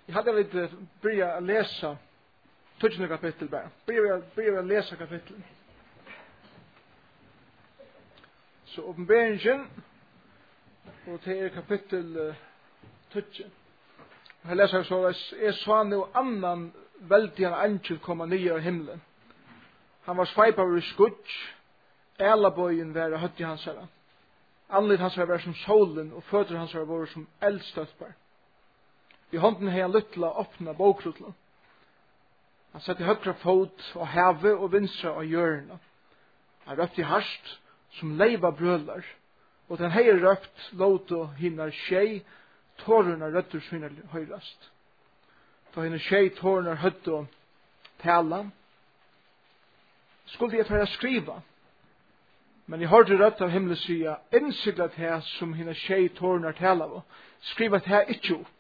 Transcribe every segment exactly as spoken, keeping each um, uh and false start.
Jag hade lite börja läsa tjugonde kapitel bara. Börja börja läsa kapitel. Så uppenbarelsen och det är kapitel tjugo. Och jag läser så att är så nu annan väldiga angel komma ner i himlen. Han var svipar i skutch. Alla bojen var hött i hans herra. Anlit hans var som solen och fötter hans var som eldstötpar. I hånden har han lyttla öppna bokrutlen. Han satte högra fot och häve och vinstra av hjörna. Han röpt i harst som leiva brölar. Och den här röpt låt och hinnar tjej tårarna rötter sina höjrast. Då hinnar tjej tårarna hött och tala. Skulle jag ta skriva. Men jag hörde rött av himlen säga insiklat här som hinnar tjej tårarna tala av. Skriva det här inte upp.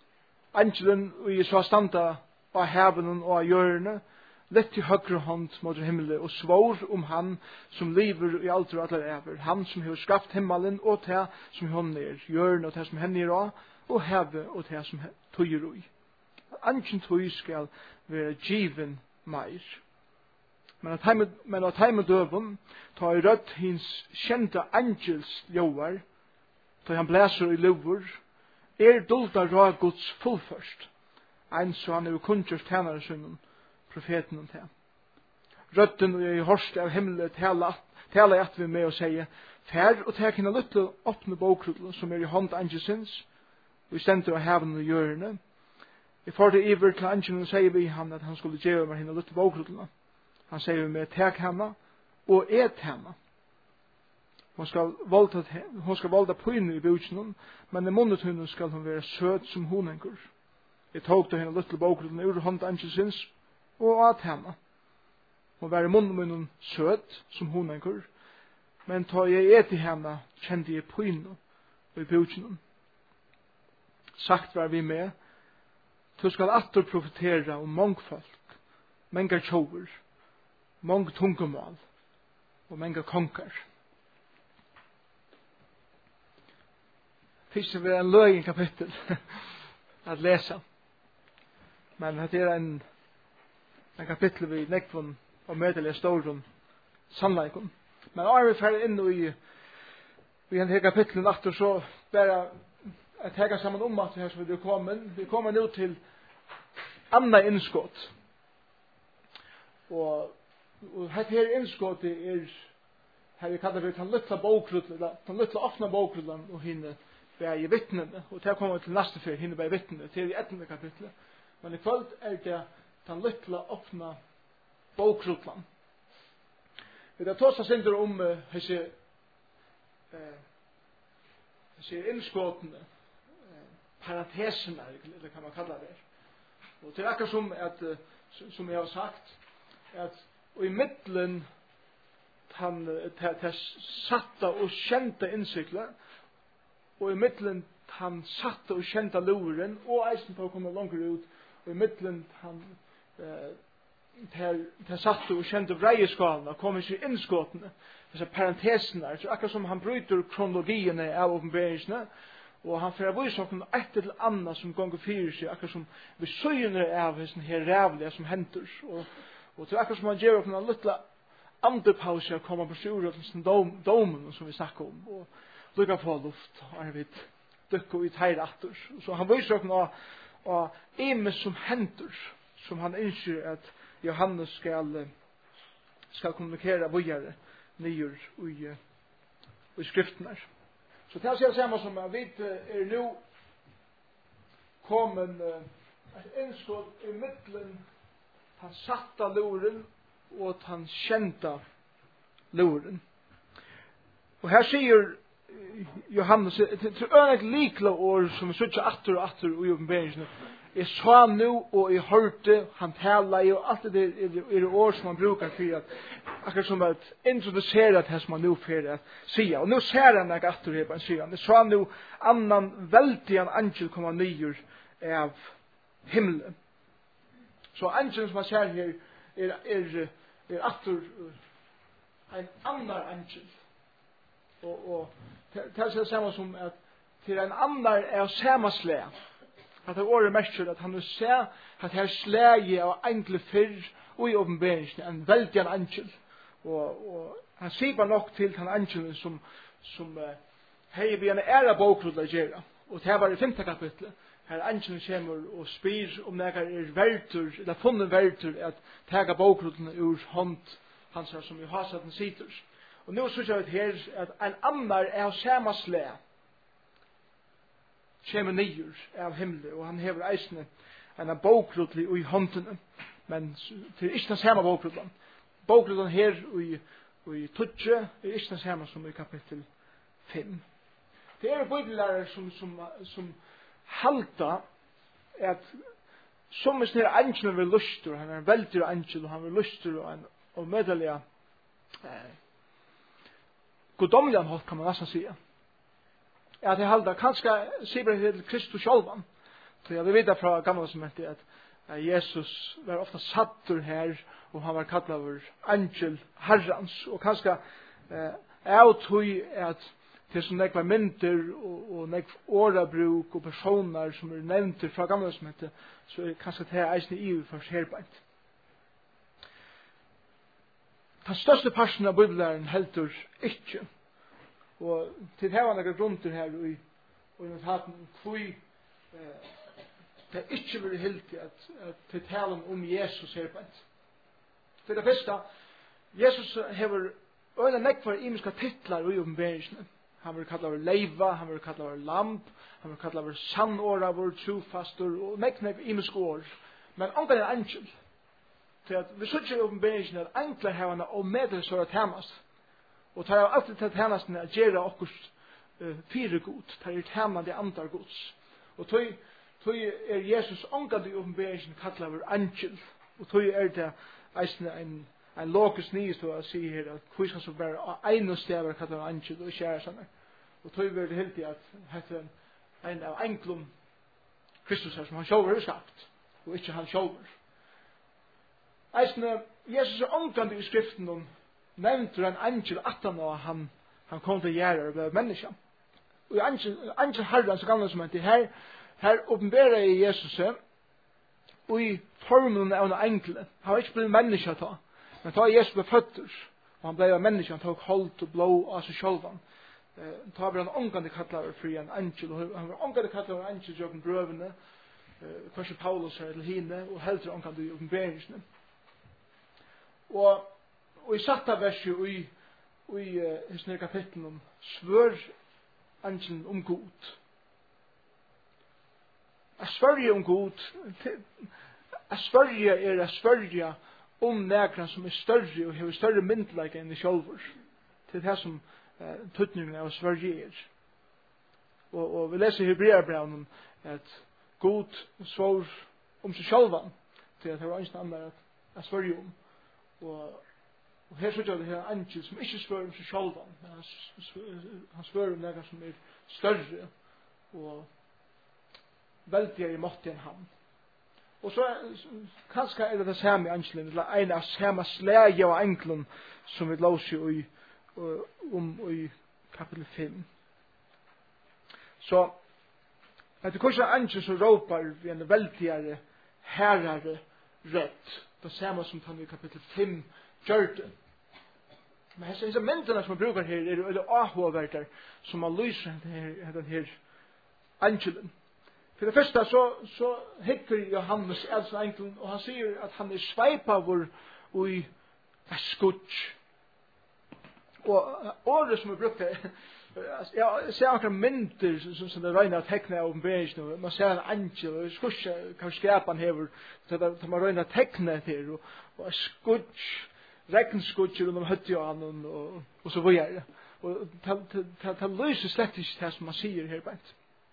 Angelen och i så standa av häven och av hjörne lett i högre hånd mot himmelen och svår om han som lever i allt och alla över. Han som har skapt himmelen och det som hon är. Hjörne och det som henne är av. Och häve och det som tøyer i. Angelen tøy skal være given meir. Men at heim men at heim døven tar i rødt hins kjente angels joar. Da han blæser i lover. Er dolda ra Guds fullførst. Ein så han er kunnkjørs tænare sønnen, profeten om det. Røtten og i horst av himmelen tala at vi med og sier, fær og tek henne lytte åpne bokrutlen som er i hånd angelsins, og i stendur av heven og hjørne. I får det iver til angelen sier vi han at han skulle gjøre meg henne lytte bokrutlen. Han sier vi med, tek henne og et henne. Hon skal valda hon skal valda pøyne i bukenen, men i munnen skal hon være søt som honengur. Jeg tok til henne lytte bokrutlen ur hånd angelsins, og at henne. Hon var i munnen søt som honengur, men ta jeg et i henne, kjente jeg pøyne i bukenen. Sagt var vi med, du skal atter profetera om mång folk, många tjover, mång tungomål, og många konkar. Finns det en lögn kapitel att läsa. Men det är en, en kapitel vi nekvun och möteliga storum sannleikon. Men om vi färger in i vi har kapitlen efter så bara att häga samman om att här så vi kommer. Vi kommer nu till andra inskott. Och, och här inskott är här vi kallar det den lilla bokrullen, den lilla öppna bokrullen och hinner bæði vittnene, og til kommer til neste fyr, hinne bæði vittnene, til i ettende kapitlet. Men i kvöld er det den lytla åpna bokrutlan. Vi har tåst oss indur om uh, hese hese innskåtene, uh, parentesene, eller kan man kalla det. Og til akkurat som, at, uh, som jeg har sagt, at og i middelen han til satta og kjente innsikler, og i middelen han satte og kjente luren, og eisen på å komme langer ut, og i middelen han eh, til satte og kjente vreieskalen, og kom i seg innskåtene, disse parentesene, så akkurat som han bryter kronologiene av åpenberingsene, og han får vise noen et eller annet som ganger fyrer seg, akkurat som vi søgner av hessen her rævlige som henter, og, og til akkurat som han gjør noen litt andepause å komme på styrelsen domen som vi snakker om, og lukka på luft, og han vet, dykka i teir atter. Så han viser noen av emes som henter, som han ønsker at Johannes skal, skal kommunikere videre nyer i, i skriften her. Så til å si det samme som jeg vet er nå kommet et innskott i middelen han satta luren og han kjenta luren. Og her sier Johannes, til øyne likla år som vi sutja atter og atter i åpenberingsene, jeg sa nu og jeg hørte han tala i, og alt det er, er år som han brukar for at akkurat som at introdusere det som han nu fyrir at sia. Og nu ser han ikke atter her på en sier. Jeg sa nu annan veldig en angel kommer nyer av himmelen. Så angelen som han ser her er, er, er atter en annan angel. Og, og det er det samme som at til en annan er samme slag. At det året mestjer at han vil se at her slæge av enkle fyrr og i åpenberingen, en veldig en angel. Og, og han sier nok til den angelen som, som uh, hei vi en æra bokrudla gjerra. Og det var i femte kapitlet. Her angelen kommer og spyr om det er vertur, eller funnet vertur at tega bokrudlene ur hånd hans her som Jehosaden sitter. Og nå synes jeg her at en annar er av samme slæ. Kommer nyer av himmelen, og han hever eisene en av bokrudli i håndene. Men det er ikke den samme bokrudlen. Bokrudlen her i, i Tudje er ikke den samme som i kapittel fem. Det er bibellærer som, som, som halta at som er snir angelen vil lustur, han er en veldig angel, og han vil lustur og en og medelig eh, godomlig anholdt, kan man nesten si. At jeg halda kanskje sier til Kristus sjálvan. Så jeg vil vite fra gamle som heter at Jesus var ofta sattur her, og han var kallet over angel herrans, og kanskje eh, jeg tog at det som nekva mynter og, og nekva årabruk og personer som er nevnt fra gamle som heter, så er kanskje det her eisne i for herbeint. Den største parten av bibellæren heldur ikke. Og til det var nekva grunter her og i, og i notaten hvor eh, det ikke vil hilti at, at til talen om Jesus herbeint. For det første, Jesus hever øyne nekvar imiska titlar i åpenberingen. Han vil kalla over leiva, han vil kalla over lamp, han vil kalla over sannåra, vår trofastor, og nek nek imisk år. Men anker er angel. Til at vi sutja i åpenberingen at enkla hevana og medel sår at hemas. Og tar av alltid til hemasene at gjerra okkurs uh, fire god, tar er tema de andar gods. Og tog, tog er Jesus anker i åpenberingen kalla over angel. Og tog er det eisne en en lokus nyest å si her at hvor skal så være en og stever kallar angel og ikke er sånn. Og tog vi det helt i at hette en av enklum Kristus her som han sjåver er skapt og ikke han sjåver. Eisne, Jesus er omgående i skriften om nevnte en angel at han og han, han kom til gjerra og ble menneska. Og angel, angel herren så gamle som heter her, her åpenberer i Jesus og i formen av en enkel. Han var ikke blitt menneska ta. Men ta Jesus ble føtter, og han ble av menneska, han tok holdt og blå av seg sjølvan. Ta var han omgående kallar for en angel, og han var omgående kallar for en angel i åpen brøvene, kanskje Paulus her til hine, og heldre omgående i åpenberingsene. Og, og i satta verset, og i, og i uh, hos nere kapitlen om svør angelen om god. Jeg svørger om god, jeg svørger er jeg svørger om nægran som er større og har større myndelager enn i sjálfur. Til det som eh, tøtningen av Sverige er. Og, og vi leser i Hebreerbrevnen at god svår om seg sjálvan til at det var eneste andre at jeg Sverige om. Og, og her sørger det her angel som ikke svør om seg sjálvan, men han, han svør om nægran som er større og veldigere i måte enn han. Og så kanskje er det det samme angelen, eller en av samme slæge av englen som vi låser i om i kapitel fem. Så etter kursen angel så råper vi en veldigere herrere rett, det samme som han i kapitel fem gjør det. Men disse myndene som man bruker her er det avhåverter som man lyser den her angelen. For det første så, så hikker Johannes elsen enkelen, og han sier at han er sveipavur og i skutsk. Og året som er brukt her, jeg ser akkurat mynter som, som det røyner å tekne av åpenberingen, og man ser en angel, og skutsk hva skrepan hever, så man røyner å tekne her, og, og skutsk, regnskutsk rundt om høttjanen, og, og så videre. Og det løser slett ikke det som man sier her beint.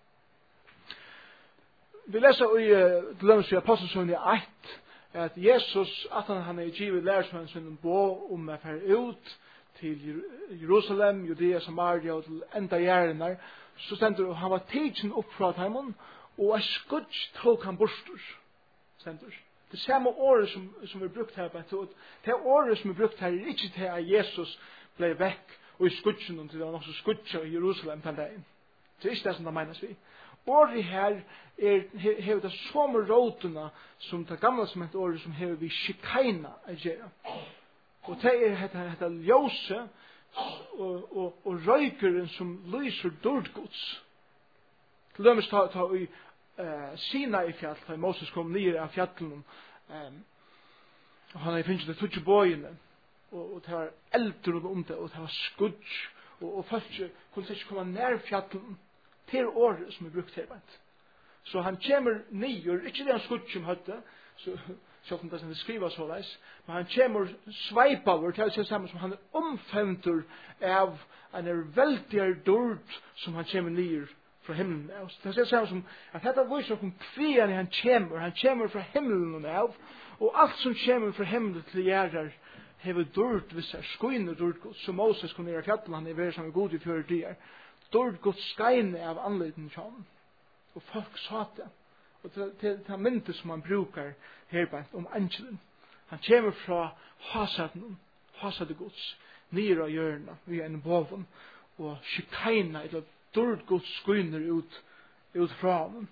Vi leser i til dømes i Apostelsøgnen ett at Jesus, at han, han er givet lærersmenn sin bo om å fære ut til Jerusalem, Judea, Samaria og til enda gjerne, så stender han var tidsen opp fra heimen, og er skudds tok han borster. Stender. Det samme året som, som er brukt her, det året som er brukt her er ikke til at Jesus ble vekk og i skudsen til han også skudsa i Jerusalem den dagen. Det er ikke det som det menes vi. året her er, hever det samme råtene som det gamle som et året som hever vi shikaina a gjøre. Og det er dette, dette ljøse og, og, og røykeren som lyser dårdgods. Til dømes ta, ta i uh, Sinai fjall, da Moses kom nere av fjallen, um, og han har finnet det tutsi bøyene, og, og det var eldre om det, og det var skudj, og, og folk kunne ikke komme nær fjallen til året som er brukt her. Så han kommer nyer, ikke det han skudj som høtte, så selv om det er skriva så leis, men han kommer sveipaver til seg sammen som han er omfemtur av en er veldig dård som han kommer nyer fra himmelen av. Det er sånn som at dette viser om kvian han kommer, han kommer fra himmelen av, og alt som kommer fra himmelen til gjerrar hever dård hvis er skoine dård, som Moses kom nere av fjallet, han er vært sammen god i fjøre dyr. Dård godt skeine av anledningen til ham, og folk sa det. Og til, til, til myndet som han brukar herbeint om angelen. Han kommer fra hasaden, hasadegods, nere av hjørna, via en boven, og shikaina, eller dårdgods skuiner ut, ut fra ham.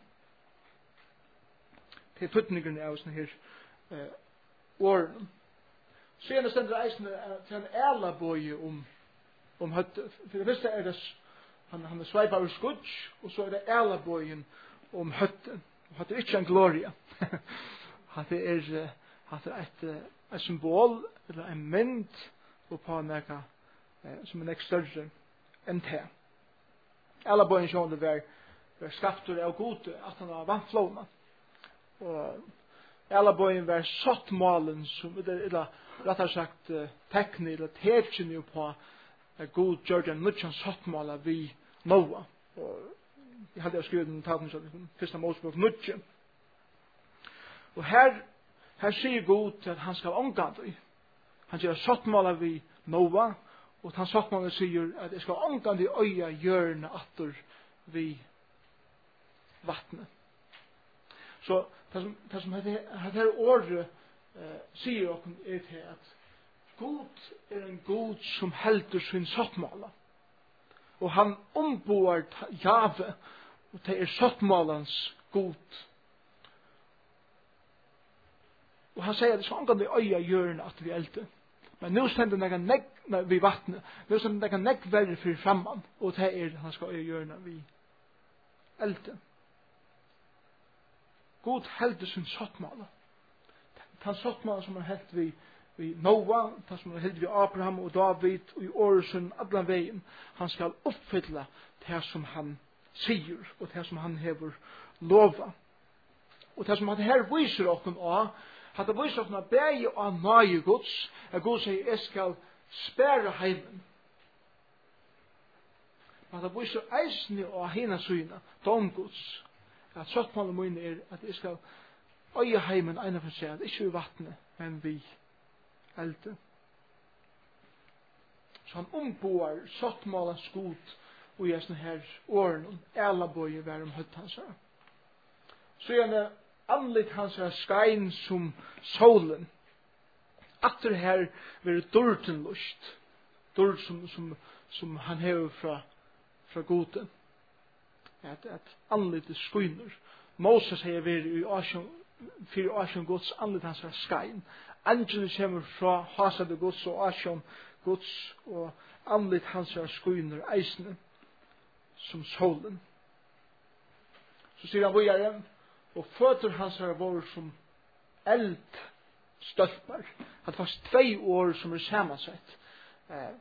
Til tøtningerne av sånne her eh, årene. Så gjerne stender eisene til en ælabøye om, om høtte. For det første er det, han, han er sveipa ur skudj, og så er det ælabøyen om høtte. Hatt er ikke en gloria. Hatt er, hatt er et, et symbol, eller en mynd, og på nega som er nek større enn det. Alla bøyen sjående var, var skaptur av gode, at han var vannflåna. Og alla bøyen var sottmalen, som, eller rettere sagt tekni, eller tekni på god Georgian Nudjan sottmala vi Noah. Og jeg hadde skrevet den taten som første Mosebok Nudje. Og her, her sier Gud at han skal omgå det. Han sier sottmåla vi Noah, og han sottmåla sier at jeg skal omgå det øya hjørne atter vi vattnet. Så det som, det som dette året eh, sier okken er til at Gud er en Gud som helder sin sottmåla. Og han omboar Jave, og det er sottmålans god. Og han sier at det skal omgå det øya hjørne at vi elte. Men nå stender det nekk vi vattnet. Nå stender det nekk verre for framman. Og det er han skal øya hjørne vi elte. God helder sin sottmåla. Han sottmåla som er helt vi vi Noah, det som er helt vi Abraham og David og i Åresund, alle veien. Han skal oppfylla det som han sier, og det som han hever lova. Og det som han her viser okken av, at det viser okken av bæge og nøye gods, at God sier, jeg skal spære heimen. Men det viser eisne og hina syna, domgods, at sottmålet mine er at jeg skal øye heimen ene for seg, ikke i vattnet, men vi elte. Så han omboar sottmålens god og i sånne her årene, alle bøye var om høtt hans her. Så gjerne anlitt hans her skein som solen. Atter her var dårten lust. Dårt som, som, som han hever fra, fra gode. At, at anlitt skuiner. Moses har vært i Asjon, for Asjon gods anlitt hans her skein. Angelen kommer fra hasade gods og Asjon gods og anlitt hans her skuiner eisne som solen. Så sier han videre, og føtter hans har vært som eldstølper. At det var tvei år som er samansett. Eh,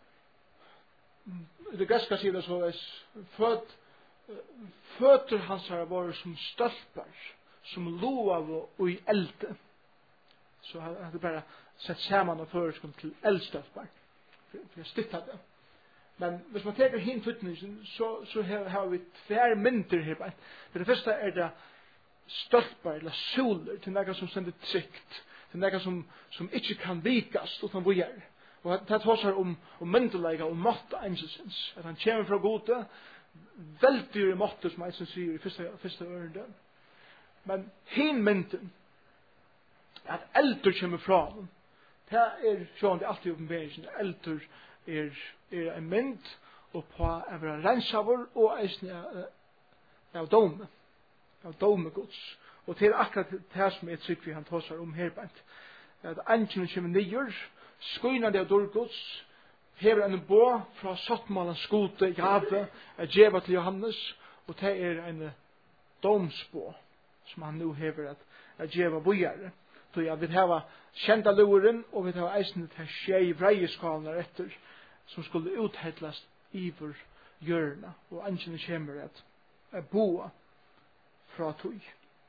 det greska sier det så, føt, føtter hans har vært som stølper, som loav og i elde. Så han hadde bare sett saman og føreskom til eldstølper. For, for jeg stytta det. Men hvis man teker hin tutningen, så, så har vi tver mynter her. For det første er det stølper eller soler til noe som sender trygt. Til noe som, som ikke kan vikas utan bojer. Og det tar om, om myntelega og måtte einselsens. At han kommer fra gode, veldig måtte som einselsens sier i første, første ørende. Men hin mynten, at eldur kommer fra ham. Det er sånn det er alltid oppenberingen. Eldur er, er en mynd og på å være rensavur og eisne av dome, av dome Guds. Og til akkurat det som er trygg vi han tåsar om her bænt. At angelen kommer nyer, skuinar det av dår Guds, hever en bå fra sattmalen skute, jave, er djeva til Johannes, og det er en domsbå, som han nu hever at er djeva bojare. Så jeg vil hava kjenta luren, og vi hava eisen til skjei vreieskalene etter, som skulle uthetlast iver hjørna, og angelen kommer at er boa fra tog.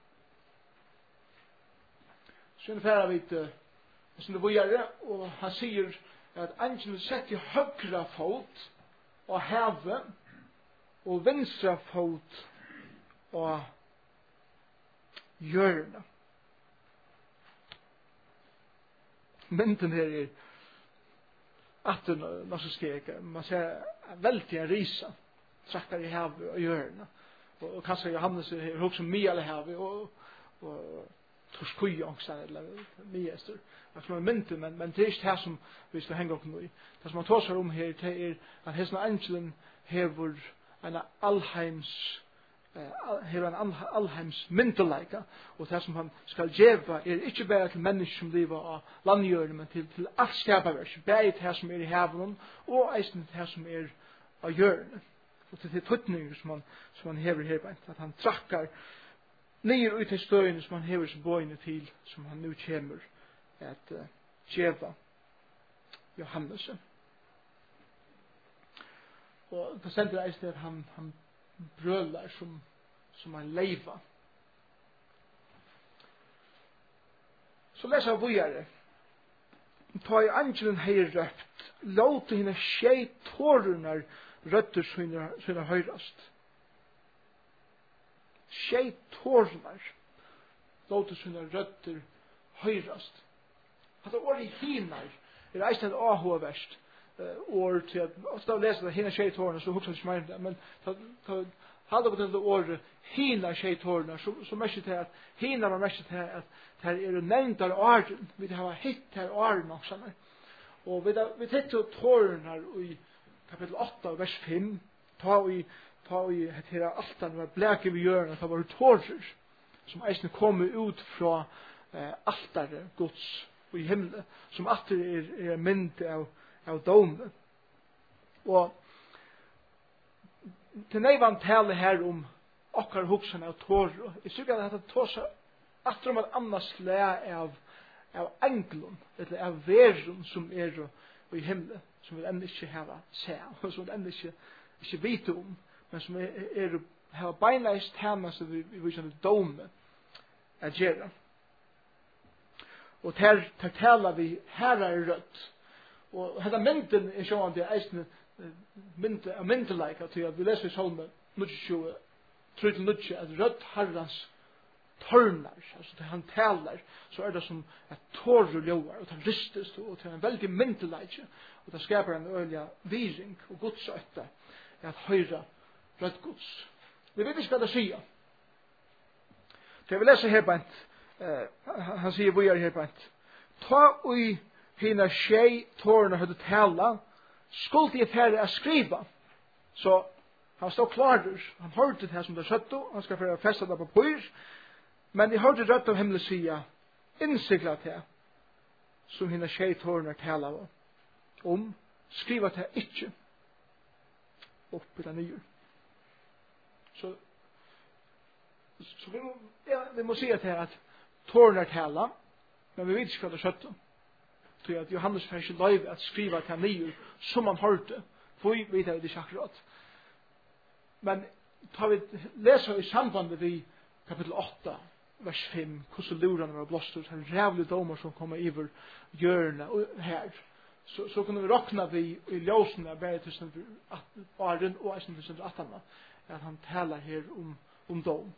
Så er færa vi til sin bojare, og han sier at angelen setter høgra fot og heve, og venstra fot og hjørna. Mynden her er at det nå så skrek, man ser veldig en risa, trakkar i heve og hjørna. Og, og kanskje Johannes er også mye alle heve, og, og torskujongsen, eller mye ester. Altså man mynden, men, men det er ikke det som vi skal henge opp nå i. Det som man tåser om her, det er at hesten angelen hever en allheims hever en allheims myndeleika, og det som han skal gjeva er ikke bare til mennesker som lever av landgjørende, men til, til alt skaperverk, bare til det som er i heven, og eisen til det som er av hjørne. Og til det tøtninger som han, som han hever her, at han trakkar nyer ut til støyene som han hever seg bøyene til, som han nu kommer at uh, gjeva Johannes. Og det sender eisen at han, han brølar som, som en leiva. Så leser jeg videre. Ta i angelen hei røpt, låte henne skjei tårernar røtter sine høyrast. Skjei tårernar låte sine røtter høyrast. At det året hinar er eisen et avhåverst. År til at ofta leser det hina skjeitorna så hugsa ikke mer men halda på det året hina skjeitorna så, så mest til at hina var mest til at her er det nevnt av åren vi har hitt her åren også og vi har hitt til tårna i kapittel åtta vers fem ta vi ta vi her altan var blæke vi gjør at det var tårer som eisne kom ut fra eh, altare Guds og i himmelen som atter er, er mynd av av dome. Og til neivan tale her om okkar hugsan av tårer. Jeg sykker at dette tåser at om et annet slag av, av englun, eller av verun som er i himmelen, som vi enda ikke hava se, og som vi enda ikke, ikke vite om, men som er, er hava beinleis tema som vi, vi viser dome er gjerra. Og ter, ter taler vi her er rødt, og hetta mynden er sjåan til eisne mynden av myndeleika til at vi leser i salme nutjue tru til nutje at rødt herrans tørnar, altså til han taler så er det som et tårer ljóar og det ristes og til en veldig myndeleika og det skaper en øyla viring og godsøyta at høyra rødt gods. Vi vet ikke hva det sier. Til vi leser her bænt uh, han sier vi er her bænt ta ui hina skjei tårna høyde tala, skulle jeg færre å skriva. Så han stod klarer, han hørte det her som det skjøtto, han skal færre festa det på pyr, men jeg hørte rødt av himmelen sida, innsikla til, som hina skjei tårna tala om, skriva til ikkje, opp i det nye. Så, så vi, må, ja, vi må si til at tårna tala, men vi vet ikke hva det skjøtto. Så at Johannes får ikke lov at skriva til nyer som han hørte. For vi vet det ikke akkurat. Men tar vi leser i sambandet vi kapittel åtta, vers fem, hvordan lurene var blåst ut, en rævlig domer som kommer iver hjørne her. Så, så kunne vi råkna vi i ljøsene bare til sin åren og eisen til sin attana, at han taler her om, om dom.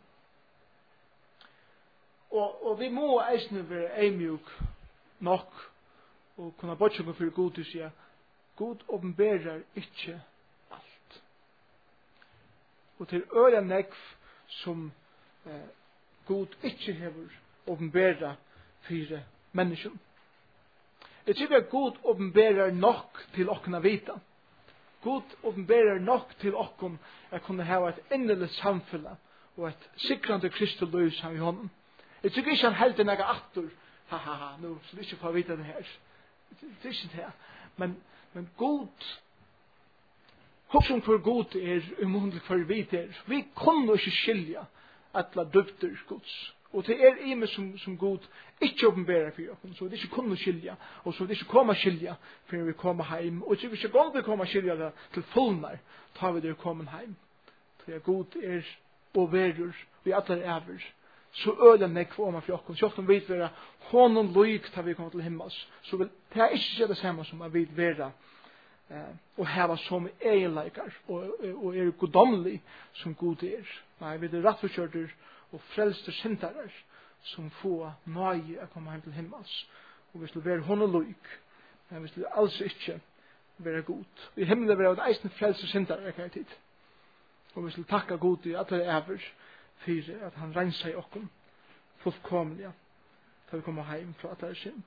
Og, og vi må eisen være eimjuk nok og kunne bortsjøkken for Gud til å si Gud åpenberer ikke alt. Og til øya nekv som eh, Gud ikke hever åpenberer for mennesken. Jeg tror at Gud åpenberer nok til åkken vita. Gud åpenberer nok til åkken at kunne ha et innelig samfunn og et sikrande kristus liv som i honom. Jeg tykker ikke han heldig nega atter, ha ha ha, nu, så det ikke får vite det her. Det er ikke det. Men, men god, hos om hvor god er, umundelig for vi er. Vi kunne ikke skilja atla dybder gods. Og det er ime som, som god ikke åpenbærer for oss, så vi ikke kunne skilja, og så vi ikke kommer skilja før vi kommer heim. Og så vi ikke gong vi kommer skilja det til fullnar, tar vi det kommen heim. Det er god er og verur, vi atler ever, så øler nekk for oma for oss. Så ofte vi vera honom lyk tar vi kommer til himmels. Så vil, det er ikke det samme som at vi vera eh, og heva som egenleikar og, og er godomlig som god er. Nei, vi er rettforkjørter og frelste syndarar som få nøye å komme hjem til himmels. Og vi skal være honom lyk, men vi skal altså ikke være god. I himmelen vil det eisen frelste syndarar ikke tid. Og vi skal takka god i alle ever for at han renser i okkom fullkomlige da vi kommer hjem fra alle synd.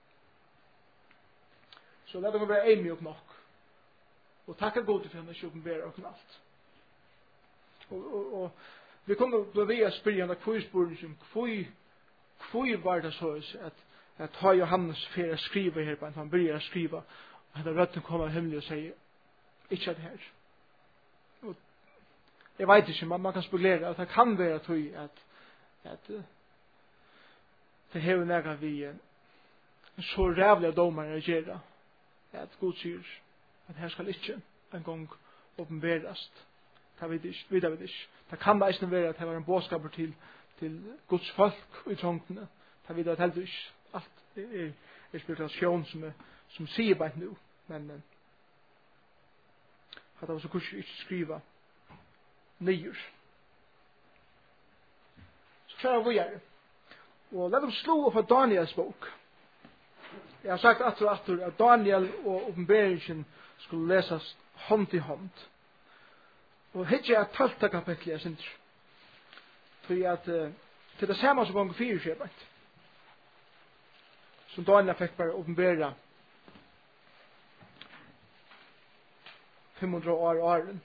Så la det være en mjuk nok. Og takka god for han ikke åpenbærer okkom alt. Og, og, og vi kommer bli ved å spørre henne kvøyspurningen, kvøy var det så at, at ta Johannes for å skrive her på en, han begynner å skrive, og han røtten kommer av himmelen og sier, ikke det her. Og jeg vet ikke, man, man kan spekulere at det kan være tøy at, at uh, det hever nega vi uh, så rævlige domar å gjøre, at Gud sier at her skal ikke en gang åpenberast. Det vet ikke, vet jeg ikke. Det kan eisen være at det var en bådskaper til, til Guds folk i trångtene. Det vet jeg heller ikke. Alt er, er spekulasjon som, er, som sier bare nå. Men uh, at det var så kurset ikke skriva nyer. Så kjære vi er. Og la dem slå opp av Daniels bok. Jeg har sagt atter og atter at Daniel og åpenberingen skulle leses hånd til hånd. Og hitje er tolvte kapitlet jeg synes. Fordi at uh, til det samme som ganger fire skjebant. Som Daniel fikk bare åpenbære fem hundre år og åren.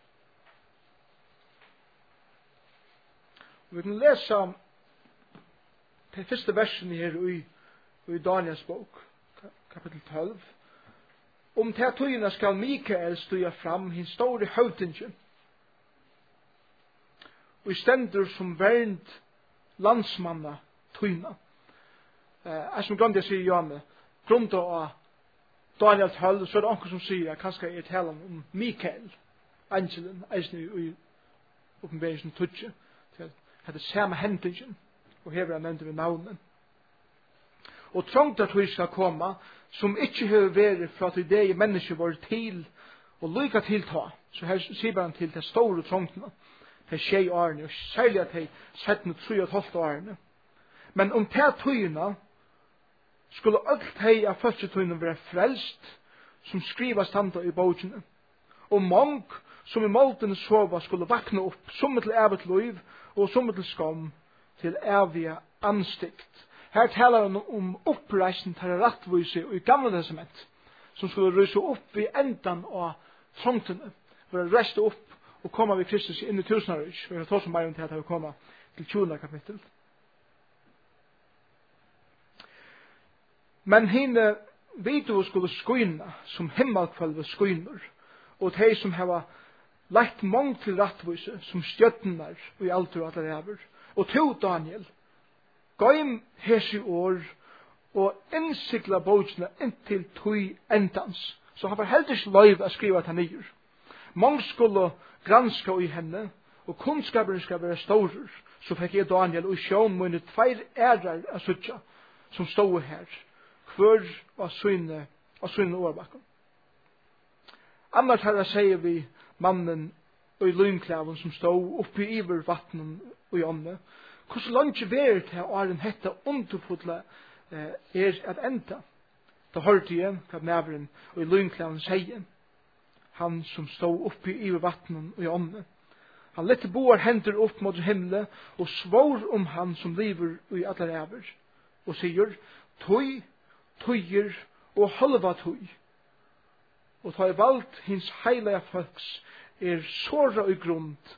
Vi kan lese de første versene her i, i Daniels bok, kapittel tolv. Om til tøyene skal Mikael støya fram, hin store høvdingen, og i stendur som vernd landsmanna tøyna. Eh, jeg som glemte jeg sier Janne, grunnt av Daniel tolv, så er det anker som sier at kanskje er tala om Mikael, angelen, eisen i oppenberingen tøyne, til at det samme hendingen, og hever han nevnte ved navnet. Og trångt at vi skal komme, som ikke har vært fra til det i mennesker var til, og lykka til ta, så her sier han til de store trångtene, de tjei årene, og særlig at de settene tre og tolvte årene. Men om de tøyene skulle alt de av første tøyene være frelst, som skriver standa i bøkene, og mange som i måltene sova skulle vakne opp, som til evigt liv, og som til skam, til evige anstikt. Her taler han om oppreisen til rettvise i gamle testament, som skulle ryse opp i endan av trångtene, for å reiste opp og komme ved Kristus inn i tusenarøys. Vi har tått som meg om til at vi kommer til tjuende kapittel. Men henne vidu skulle skoina som himmelkvalve skoiner, og de som heva lagt mång til rettvise som stjøttenar og i alter og alle ræver. Og to Daniel, Gaim hesi år og innsikla bókina inntil tøy endans. Så han var heldig ikke løyv å skriva til nyer. Mange skulle granska i henne, og kunnskapen skal være stor. Så fikk jeg Daniel og sjån mine tveir ærar av suttja, som stod her, hver av sønne, av sønne årbakken. Annars her sier vi mannen og i lynklæven som stod oppi iver vattnen og i ånne. Hvordan langt ver til å ha en hette underfodla eh, er at enda? Da hørte jeg hva nævren og i lynklæven sier. Han som stod oppi iver vattnen og i ånne. Han lette boar hender opp mot himmelen og svor om han som lever i alle ræver. Og sier, tøy, tøyer og halva tøy. Og ta i valgt hins heilige folks er såra i grunn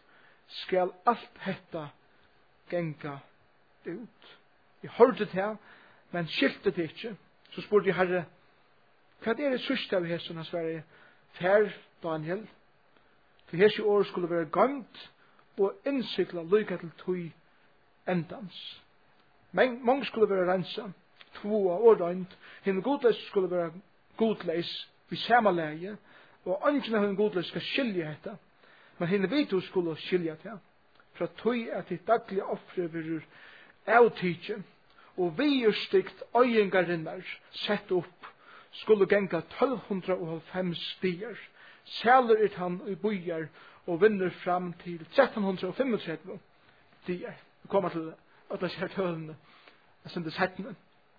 skal alt hetta genga ut. Jeg hørte det, men skilte det ikke. Så spurte jeg Herre, hva er det sørste av hesten av Sverige? Fær, Daniel, for hese år skulle være gangt og innsikla lykka til tøy endans. Men mange skulle være rensa, tvåa og rønt, henne godleis skulle være godleis vi samme leie, og ingen av henne godleis skal skilja dette, men henne vitu skulle skilja det, for at tøy at ditt daglige offre virur avtidje, og vi er stygt øyengarinnar sett opp, skulle genga tolv hundra og halvfems stier, sæler ut han i byar og vinner fram til tretton hundra og femogtrettive stier. Vi kommer til at det skjer tølene, jeg synes hettene.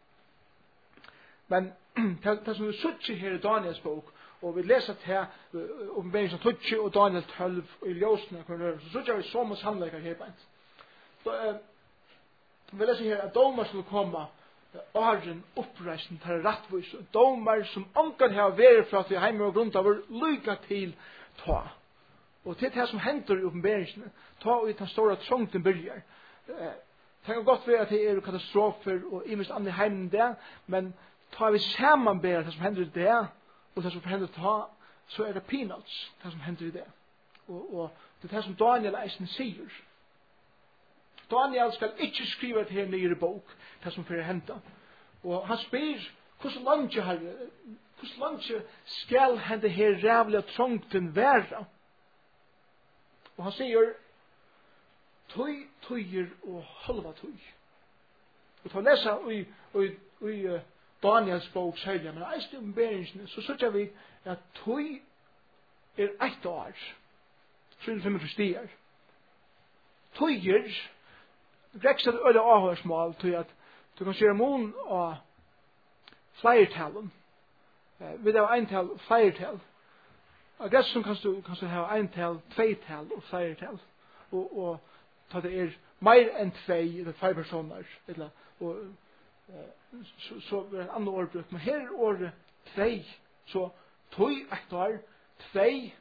Men det som vi sutter her i Daniels bok, og vi leser til om Benjamin som tutsi og Daniel tølv i ljøsene, så sutter vi så mye sannleikar her beint. Vi leser her at domar skulle komme åren oppreisen til rettvis, domar som anker har vært fra til heimer og grunnt av lykka til ta. Og til det som henter i oppenberingsene, ta og i den store trångten byrjar. Det kan godt være at det er katastrofer og imest andre heimen det, men tar vi sammanber det som hender i det, og det som hender ta, så er det peanuts, det som hender i det. Og, og det er det som Daniel eisen sier. Daniel skal ikke skrive det her nere i bok, det som fyrir henta. Og han spyr, hvordan langt har hvordan langt skal hende her rævlig trångten være? Og han sier, tøy, tøyer og halva tøy. Og til å lese i, i, i Daniels bok, særlig, men eist i oppenberingsene, så sørger vi at tøy er ett år, tre hundre og femogfyrre stier. Tøyer, Grekst er øyla avhørsmål til at du kan skjøre mån av fleirtalen. Vi har en tal fleirtal. Av Grekst kan du, kan du ha en tal, tveital og fleirtal. Og, og ta det er mer enn tvei, eller tvei personer. Eller, og, så, så er det en annen ordbruk. Men her er ordet tvei. Så tøy ett år, tvei,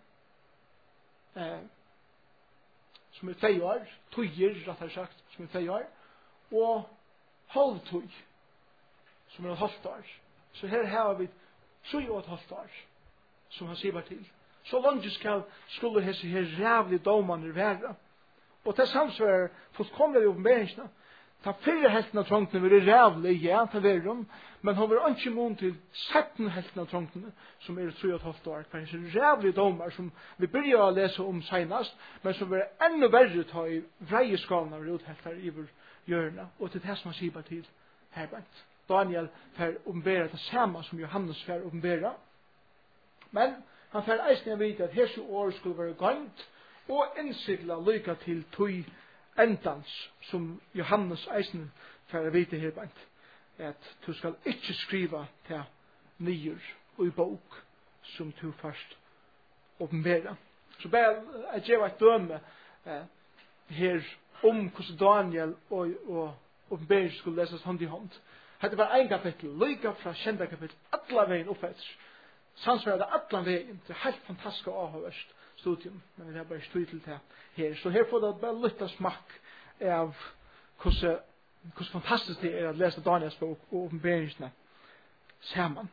eh, som er tvei år, tøyer, rett og sagt, som er tvei år, og halv tøy, som er et halvt år. Så her har vi tøy og et halvt år, som han sier til. Så langt skal skulle hese her rævlige domene være. Og til samsvarer fullkomlig i oppenberingsene. Ta fyrre helten av trångtene vil det rævlig, ja, ta verum, men han vil ikke mån til setten helten av trångtene, som er tre og et halvt år. For det er rævlige domar som vi begynner å lese om senast, men som vil enda verre ta i vreieskalen av rothelter i vår hjørne, og til det som han sier til herbeint. Daniel får oppenbære det samme som Johannes får oppenbære, men han får eisen å vite at hese år skulle være gangt, og innsikla lykka til tøy endans, som Johannes eisen får å vite herbeint, at du skal ikke skriva til nyer og i bok som du først oppenbæra. Så bare jeg gjør et døme eh, her om hvordan Daniel og, og oppenbæring skulle leses hånd i hånd. Hette var ein kapittel, lykka fra kjenda kapittel, atla veien oppveits. Sansvaret er atla veien, det er helt fantastisk og avhørst studium, men det er bare stod til det her. Så her får det bare litt av smakk av hvordan, hvordan fantastisk det er å lese Daniels bok og oppenberingsene sammen.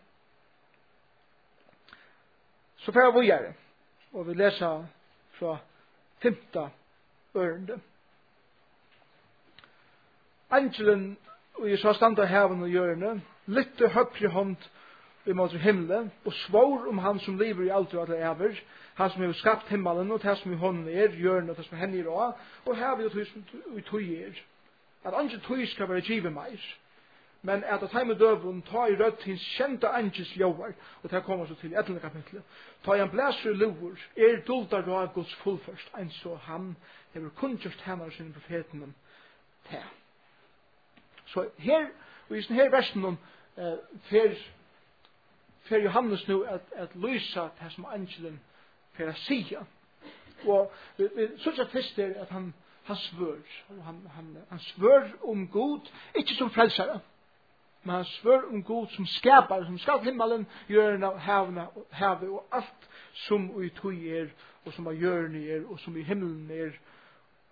Så får vi gjøre, og vi leser fra femte ørende. Angelen, og jeg så stand av heven og hjørne, lytte høyre hånd i måte himmelen, og svår om han som lever i alt og alle ever, han som har skapt himmelen, og det som i hånden er, hjørne, og det som hender i råd, og her vil det i tog er. At andre tog skal være givet meir, men at at heim og døven ta i rødt til kjente angels lovar, og det kommer så til i ettende kapitlet, ta i en blæser lovar, er dulda råd Guds fullførst, en så han hever kunngjørst henne sine profetene til. Så her, og i sånne her versen om, eh, fer, fer Johannes nu at, at lysa det som angelen fer å sige. Og vi, vi synes at først er at han, han svør, han, han, han svør om Gud, ikke som frelsere, men han svør om Gud som skapar, som skapt himmelen, hjørne, havene, havet og alt som i tog er, og som av hjørne er, og som i himmelen er,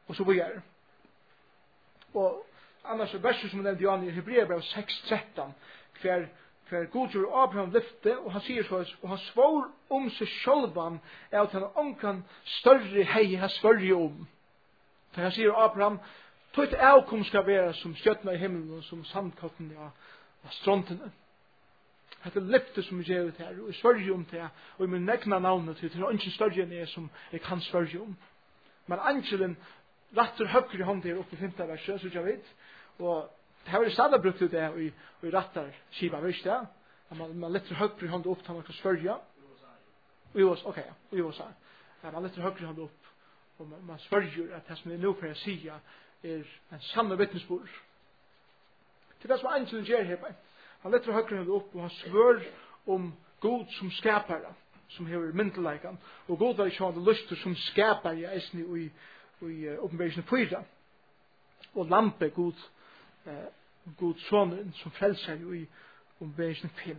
Og så vidare. Og annars er verset som nevnte Johan i Hebreerbrev seks tretton, hver, hver god gjør Abraham lyfte, og han sier så, og han svor om seg sjølvan, er at han omkan større hei har svørje om. For han sier Abraham, tog avkom skal være som stjøtna i himmelen, og som sandkatten av ja, strontene. Dette lyfte som vi gjør ut her, og jeg svørje om det, og i min negna navnet til, til ønsken større enn jeg som jeg kan svørje om. Men angelen ratter høyre i hånd her oppe i femte verset, så jeg vet, og det har vært stadig brukt det, og i rattar skiva, visst det? Man, man letter høyre i hånd opp til man kan svørje. I U S A, ok, i U S A. Ja, man letter høyre i hånd opp, og man, man svørjer at det som er nå for å si er en sanne vittnesbord. Til det som angelen gjør her, han letter høyre i hånd opp, og han svør om God som skapere, som hever myndelikan, og God var ikke hadde lyst som skapere i eisen i i åpenbæringen fyra. Og lampe God, eh, God soneren som frelser jo i åpenbæringen fem.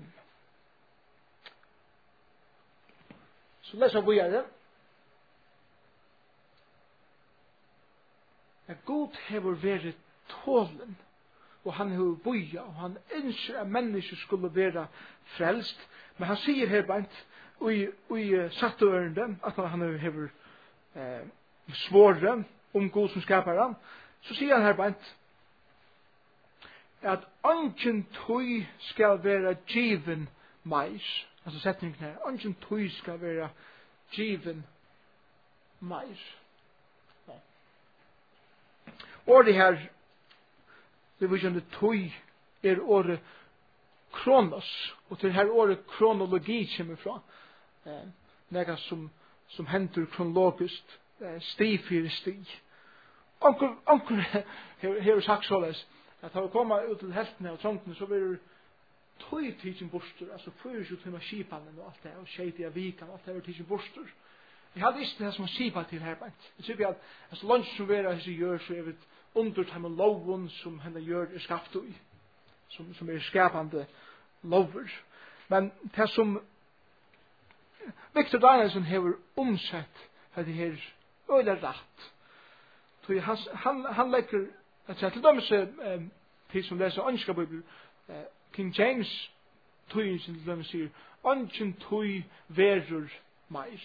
Så leser vi videre. At God hever vært tålen, og han hever boja, og han ønsker at mennesker skulle være frelst. Men han sier her bant, og i, i sattørende, at han hever eh, svåre om God som skapar han, så sier han her bant at ungen tøy skal være given meir. Altså setningen her, ungen tøy skal være given meir. Ja. Ordet her, det vil kjenne tøy, er ordet kronos, og til her ordet kronologi kommer fra. Eh, Nega som, som henter kronologisk, sti fyrir sti. Onkur, onkur hefur sagt såleis, at har vi kommet ut til heltene av trångtene, så blir det tøy tidsin borster, altså fyrirtjue timmar skipanen og alt det, og tjeiti av vikan, alt det er tidsin borster. Jeg hadde ikke det som han skipa til her, bænt. Jeg sier at altså lunch som vera hese gjør, så er vi under time loven som henne gjør er skapt ui, som, som er skapande lover. Men det som Victor Danielsen hever omsett at det her øyla rætt. Han, han, han legger, at til dømes eh, til som leser ønska bibel, eh, King James tøyen sin til dømes sier, ønsken tøy verur meir.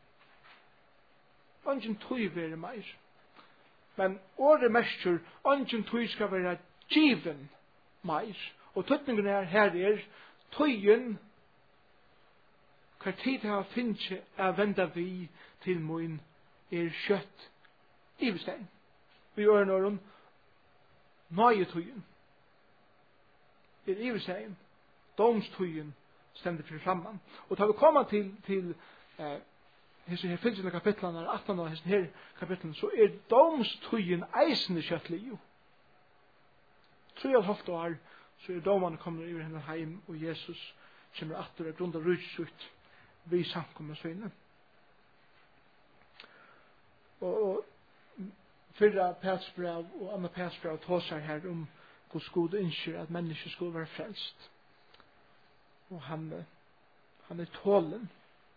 Ønsken tøy verur meir. Men året mestur, ønsken tøy skal være given meir. Og tøtningen er her er, tøyen hver tid jeg finnes er venda vi til min er kjøtt i bestein. Vi gjør noen nøye tøyen. Er i bestein. Domstøyen stender for framman. Og da vi kommer til, til eh, hese her fylsende kapitlene, atten av hese her kapitlene, så er domstøyen eisende kjøttlig jo. Tre og et halvt år, så er domene kommer over henne heim, og Jesus kommer atter og grunn av rydsutt vi samkommer søgne. Og, og fyrra pætsbrev og andre pætsbrev tåsar her om hvordan God ønsker at mennesker skulle være frelst. Og han, han er tålen.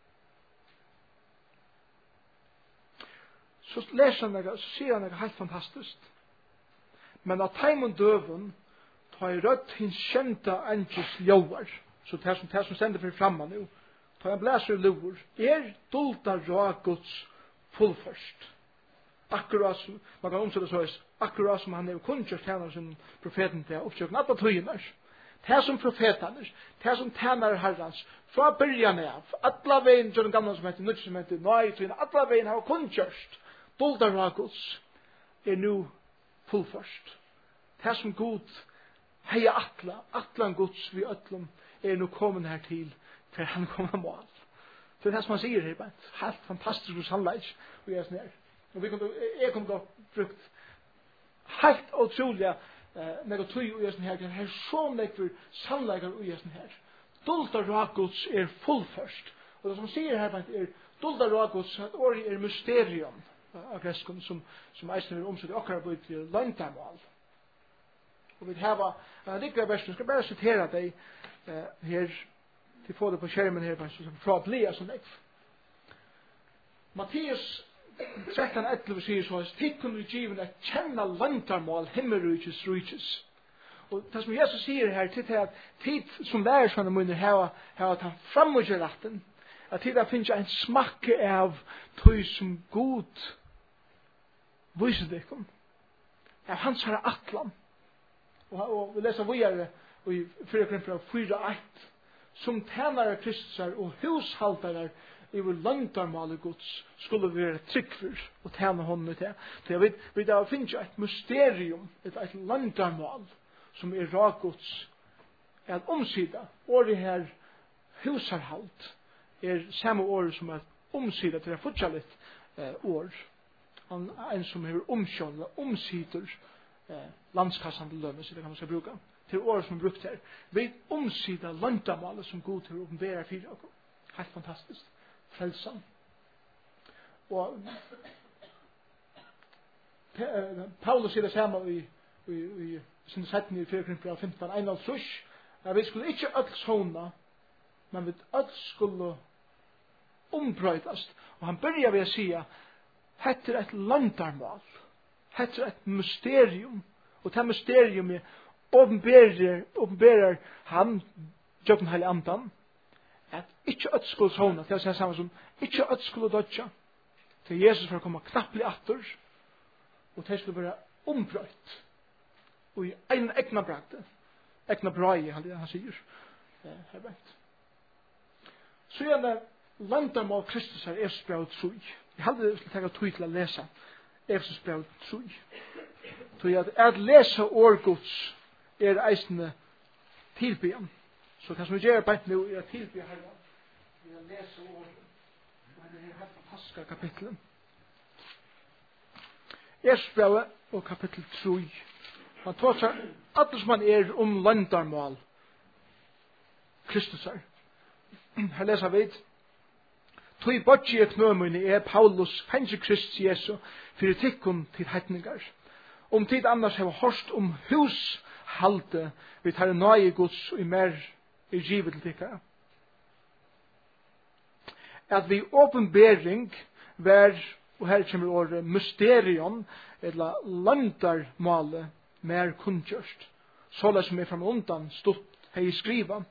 Så leser han det, så sier han det helt fantastisk. Men at taimon døven tar rødt hins kjenta angels ljóvar, så det som, det som stender for framman nu, tar han blæser lúur, er dulta rågods fullførst. Akkurat som, man kan omsette så, akkurat som han er kunngjørt henne som profeten til oppsøkken alle tøyner. Det som profetaner, det som tjener herrens, fra byrjan av, alla veien til den gamle som heter, nødt som heter, nøy tøyner, alla veien har kunngjørt, dulta rågods, er nu fullførst. Det som god, heia atla, atlan gods vi ötlum, er nu kommet her til, for han kommer mål. Så det er som han sier her, helt fantastisk hos sannleik, og jeg er sånn her. Og vi kom, jeg kom da brukt helt utrolig eh, negativ og jeg er sånn her, det er så nekver sannleikar og jeg er sånn her. Dulta rågods er fullførst. Og det som han sier her, er dulta rågods, at året er mysterium av greskon, som, som eisen vil omsett i okkara bøy til løgntamål. Og vi har en riktig vers, jeg skal bare sitere deg eh, her, til få det på skjermen her, fra blia som nekv. Matteus tretton ellev sier så, tikkun vi given at kjenna landarmål himmelrykes rykes. Og det som Jesus sier her, til at tid som lærersvann og munner hava, hava tatt framudgjeratten, at tid det finnes en smakke av tøy som god viser dekom, av hans herre atlan. Og, og vi leser videre i fyra Korinthierbrev fyra ett, som tjenare Kristusar og hushaltare i vår landarmål Guds skulle vi være tryggfyr og tjene hånden til. Så jeg vet, vi da finnes et mysterium, et, et landarmål, som er ragods, er at omsida, året her husarhalt, er samme år som er omsida til å fortja litt eh, år. Han er en som er omkjønne, omsider eh, landskassan til lønnes, det kan man skal bruke, til år som er brukt her. Vi omsida landarmålet som god til å åpenbære fire og helt fantastisk. Frelsan. Og Paulus sier det samme i, i, i sin setning i fyra Korinthierbrev femton einogtrýss, at vi skulle ikke ødel sånne, men vi ødel skulle ombrøydast. Og han begynner ved å si hette er et landarmål, hette er et mysterium, og det mysterium er åpenberer, åpenberer han, Jøkken Heilig Andan, at ikke ødt skulle sånne, til å si samme som ikke ødt skulle dødja, til Jesus for å komme knapplig atter, og til skulle være ombrøyt, og i en egna bragte, egna brøy, han, han sier, her vet. Så gjerne landarmål Kristus er Efesus brev tre. Jeg hadde det til å ta tid til å lese Efesus brev tre. Så at, at lese årgods er eisende tilbyen. Så det som vi gjør bare nå er tilbyen her, vi har lese året, og det er helt fantastiske kapitlet. Efesus brev og kapittel tre. Man tar seg alt som man er om landarmål Kristus er. Her leser vi Tui bodji et knømuni er Paulus fengi Krist Jesu fyrir tikkun til heitningar. Om tid annars hefa horst om hushalde vi tar nøye gods og i mer i givet til tikkara. At vi åpenbering ver, og her kommer året mysterion, eller landarmale mer kunnkjørst. Såla som er fram undan stått hei skriva.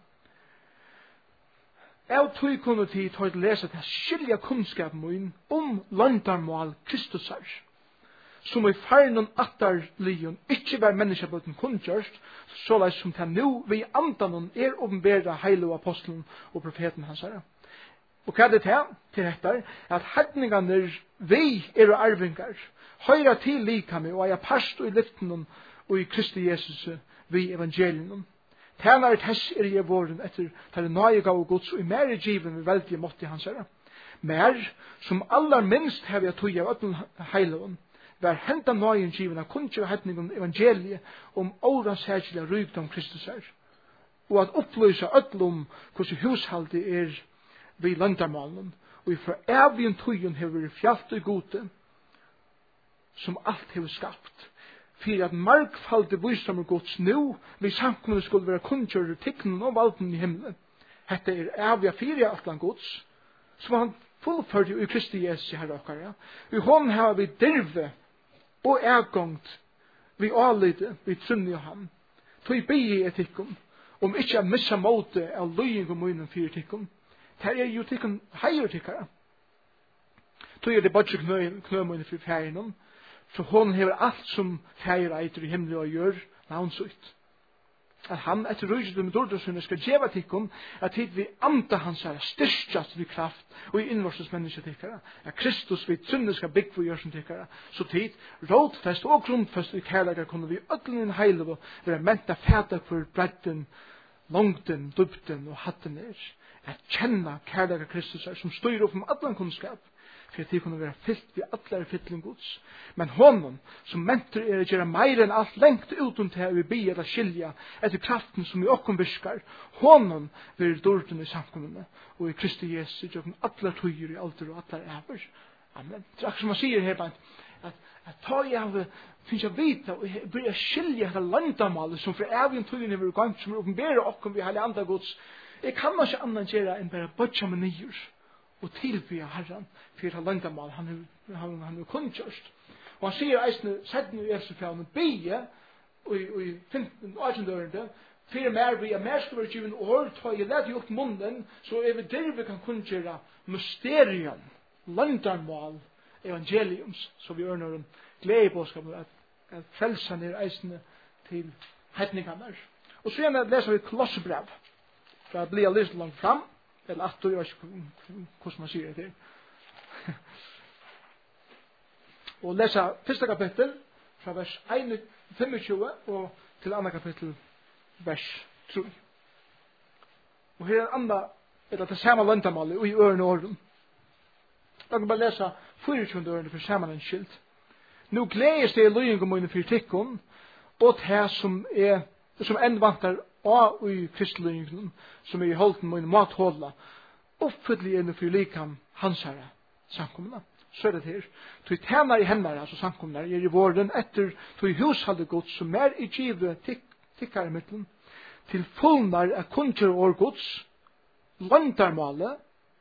Jeg tog kunne tid til å lese til skilja kunnskap min om landarmål Kristusar, som i fernen attarlion ikke var menneskebøten kunnkjørst, såleis som til nå vi andanon er åpenbæra heile og apostelen og profeten hans herre. Og hva er det til? Til dette at hedningene vi er og arvingar, høyra til likame og er parst og i lyften og i Kristi Jesus vi evangelien. Tænare tess er i våren etter tar det nøye gav og gods og i mer i given vi veldige måtte hans herre. Mer, som allar minst hever jeg tog av ötten heileven, var henta nøyen given av kunnskje og hetningen evangeliet om årens særkjelig rygdom Kristus er. Og at opplysa ötten om hvordan hushaldet er vi landarmalen, og i for evig tøyen hever vi fjalt og gode, som alt hever skapt. For at markfaldig visdommer gods nu, vi samkomne skulle være kunnkjører tikkenen og valden i himmelen. Hette er evig fyrir atlan gods, som han fullførte i Kristi Jesu herre okkara. I hånden har vi dirve og ergongt vi avlide, vi trunni og han. Tog bygge i tikkum, om ikkje a missa måte av løying og munnen fyrir tikkum. Her er jo tikkum heier tikkara. Tog er det badje knømunnen fyrir færinum, så hon hever alt som fægir eitur i himmel og gjør navnsut. At han etter rujtum med dordursunne skal djeva tikkum, at hit vi anda hans er styrstjast vi kraft og i innvarses menneske tikkara. At Kristus vi trunne skal bygg for gjørsen tikkara. Så tid, rådfest og grundfest i kærleikar kunne vi ödlen heilig og være menta fæta for bredden, longten, dubten og hatten er. At kjenna kærleikar Kristus er som styr opp om allan kunnskap. For at de kunne være fyllt ved atler fytling gods. Men honom, som mentor er å gjøre meir enn alt lengt utom til å vi be eller skilja etter kraften som i okkom virkar, honom vil dården i samkommende, og i Kristi Jesu gjør atler tøyer i alder og atler æver. Amen. Det er akkur som han sier her, at, at, at ta jeg av, finnes jeg vita, og jeg blir skilja etter landamalet, som for evig tøyen er gang, som er åpenbæra okkom vi heilig andre gods. Jeg kan ikke annan gjøre enn bare bøtja med nyer, og tilbyr Herren for det landamal han han han kunnkjørst. Og han sier eisne setten i Efesefjallene bie og i femten åttende for mer vi er mer skal være given år ta jeg leder jo opp munnen så er vi der vi kan kunnkjøre mysterium landamal evangeliums så vi ørner en glede på oss at, at frelsen er eisne til hetningarna. Og så gjerne leser vi Kolossebrev. Det blir jeg lyst langt fram. Eller at du gjør ikke hvordan man sier det til. Og leser første kapittel fra vers femogtjue og til andre kapittel vers tre. Og her er en andre, eller det samme landamallet og i ørene åren. Da kan bare lese fireogtjue ørene for sammen en skilt. Nå gledes det i løying om mine fyrtikken og det som er som enn vantar av i kristeløyingen som er i holden mine mathåla oppfyllelig enn for likam hans herre samkomna. Så er det her. Tog tjener i henne, altså samkomna, er i vården etter tog hushalde gods som er i givet tikkare mittlen til fullnar av kunnskjer og gods landarmale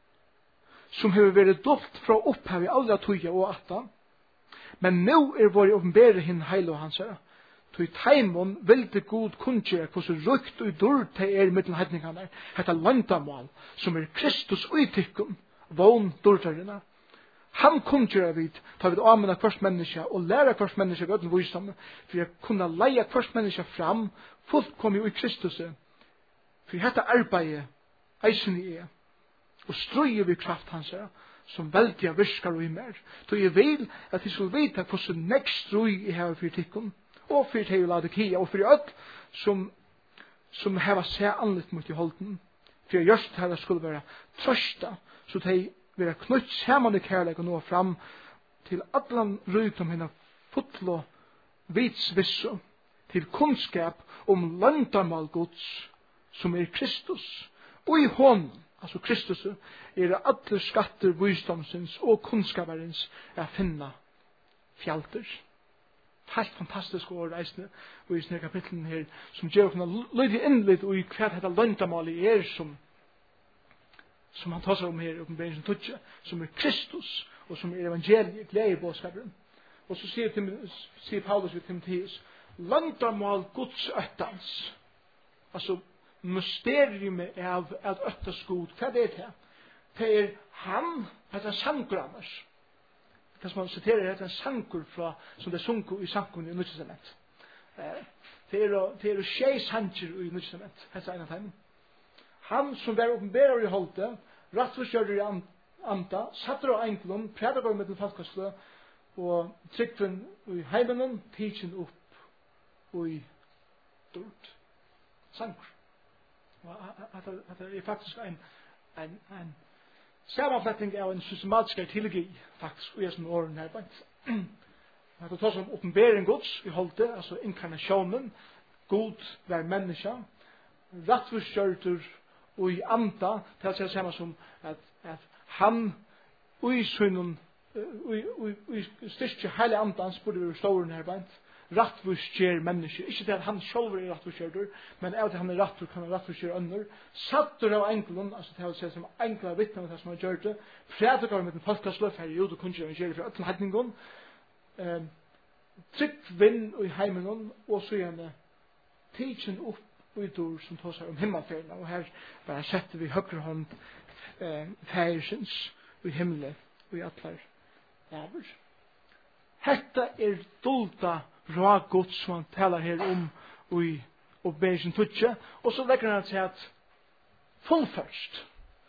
som har vært dolt fra opphav i alle tøya og atta men nå er våre åpenbære hinn heil og hans herre. Tui taimon vildi god kunnskjera hvordan rukt og dård de er i middelen hetningarna. Hetta landamal som er Kristus uittikkum, vogn dårdarina. Han kunnskjera vid, ta vid amena hvers menneska og læra hvers menneska gødden visdom, for jeg kunna leia hvers menneska fram, fullkomig i Kristus. For hetta arbeid eisen i er, og strøye vi kraft hans er, som veldiga virkar og i mer. Så jeg vil at jeg skulle vite hvordan nekst strøy i her for tikkum, og for til Laodikia, og for øll som, som heva seg anlitt mot i holden. For jeg gjørst her skulle være trøsta, så de være knutt saman i kærleik og nå fram til allan rykdom henne fotlo vitsvissu, til kunnskap om landamal Guds, som er Kristus. Og i hånden, altså Kristus, er det alle skatter visdomsins og kunnskaparins er finna fjalter. Helt fantastisk år reisende og i sånne kapitlen her som gjør å kunne løyde innlitt og i hva dette landamal er som som han tar seg om her i oppenberingen tutje, som er Kristus og som er evangeliet, glede i bådskaperen. Og så sier, Tim, sier Paulus ved Timotheus landamal Guds øttans, altså mysteriet av at øttas god, hva er det til? Det er han, det er sangur annars. Det som man citerer er en sangur fra, som det er sunket i sankur i Nyttestament. Det er det er tjei sangur i Nyttestament, det er en av dem. Han som var åpenbærer i holdet, rattforskjører i anda, satter av enklom, præder går med til falkastle, og tryggven i heimenen, tidsen opp og i dård. Sangur. Det er faktisk en, en, en sammanfletning av en systematisk teologi, faktisk, og jeg som åren her bant. Det er tås om åpenbæring Guds i holdet, altså inkarnasjonen, God var menneska, rattforskjørter og i anda, til å si det samme som at, at han ui synen, ui styrke hele andans, burde være ståren her bant, rattforskjør mennesker. Ikke til at han selv er rattforskjørter, men av at han er rattur, kan han rattforskjøre ønner. Satter av enkelun, altså til å si som enkla vittne med det som han gjør det, prædikar med den folkesløf her i jord og kunnskjør evangeliet fra øtlen hetningun, eh, trygg vinn i heimengun, og så gjerne tidsen opp og i dår som tar seg om himmelferien. Og her bare setter vi høyre hånd eh, færsens i himmelen og i atler æver. Hetta er dolda rågods som han taler her om og i oppbæringen tutje. Og så legger han til at fullførst.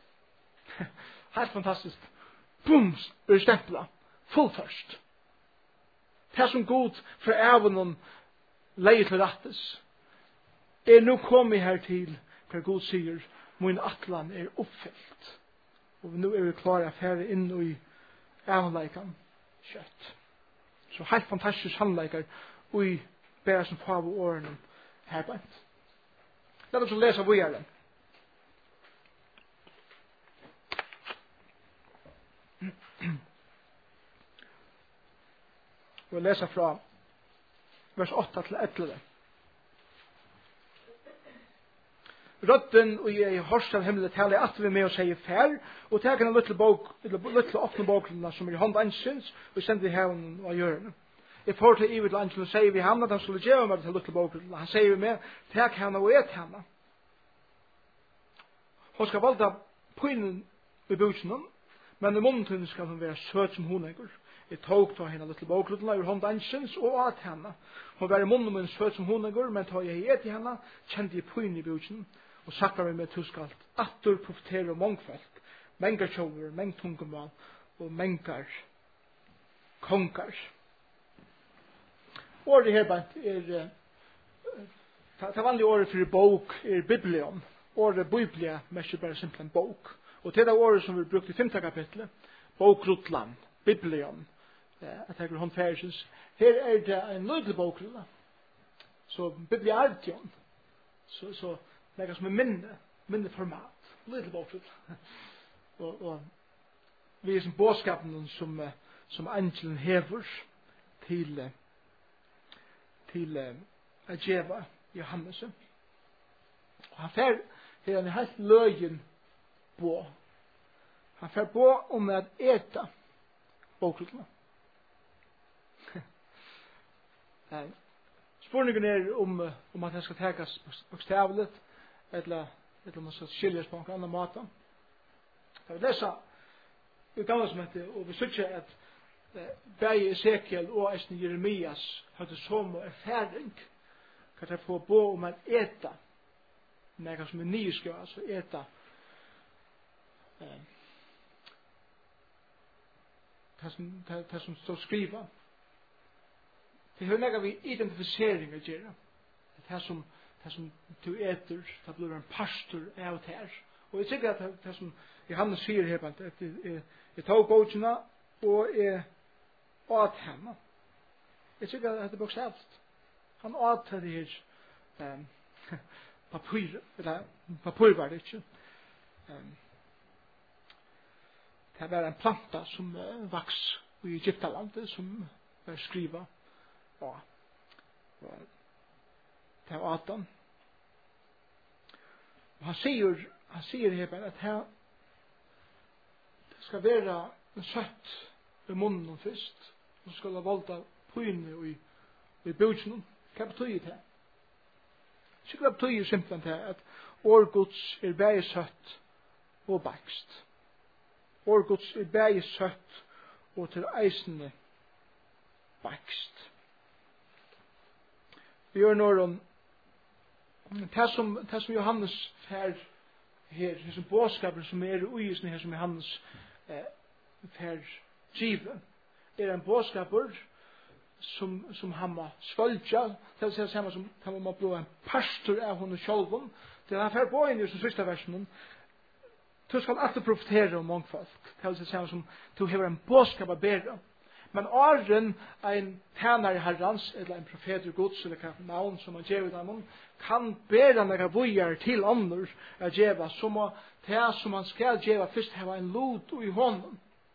Helt fantastisk. Bums, er stempla. Fullførst. Det som god for æven og leie til rettes. Er nå kommet her til hva god sier min atlan er oppfyllt. Og nå er vi klare å fære inn i ævenleikan kjøtt. Så helt fantastisk handleikar og i bæra som fav og årene her bænt. La oss lese videre. Og jeg leser fra vers åtta til elleve. rötten och i hörst av himlet talar att vi med och säger fär och tar en liten bok, en liten öppna boken som är i hand ansins och sänder här och gör det. I får till Ivid Angelo säger vi hamnar att han skulle ge mig till liten boken. Han säger med, ta henne och ät henne. Hon ska valda pinnen i boken, men i munnen ska hon vara söt som hon äger. Jeg tog ta henne lille boklutla ur hånd ansins og at henne. Hun var i munnen min søt som hun går, men ta jeg et i henne, kjente jeg på inn i bjørsen, og sakta meg med tuskalt, atter profeterer mongfolk, mengar tjover, meng tungemal, og mengar kongar. Året her bant er, det vanlige året for bok er biblion. Året biblia mest bare simpelthen bok. Og til det året som vi brukte i femte kapitlet, bokrutland, biblion, at jeg hånd færsens. Her er det en nødlig bokrulla. Så bibliardion. Så, så det er som en minne, minne format. Nødlig bokrulla. og, og vi er som bådskapen som, som angelen hever til, til uh, Adjeva Johannes. Og han fær, her er en helt løyen på. Han fær på om at eta bokrullene. Spurningen er om, om at det skal tages bokstavligt, eller, eller om man skal skiljes på en annen måte. Jeg vil lese i gamle som heter, og vi synes at Beie Ezekiel og Eisen Jeremias hadde som erfaring, kan jeg få bo om at eta, noe som er nyskrevet, altså eta, det som, det, det som står skrivet. Det har nægget vi identifisering å gjøre. Det som, det som du eter, det blir en pastor av det her. Og jeg sikker at det, det som Johannes sier her, at jeg, jeg tar bøkene, og jeg åt henne. Jeg sikker at det er bokstavt. Han åt det her um, papir, eller papir var det ikke. Um, det var en planta som uh, vaks i Egyptalandet, som var skrivet. Ja. Det var Adam. Og han sier, han sier her bare at her det skal være en søtt i munnen først, og så skal det valda pyne i, i bøtjen. Hva betyr det? Så hva betyr simpelthen det at årgods er bare søtt og bakst. Årgods er bare søtt og til eisende bakst. Vi gjør når om det som, det som Johannes her, her, her som bådskaper som er ugisne her som Johannes eh, her givet, er en bådskaper som, som han må svølja, det vil si samme som han må bli en pastor av henne sjølven, det er han fer på inn i som siste versen, du skal alltid profetere om mangfolk, det vil si samme som du har en bådskap å bære. Men åren en tjänare herrans, eller en profet ur Guds, eller hva navn som han gjør dem, kan bære noen vujar til andre å gjøre, som å ta som han skal gjøre, først ha en lot i hånden.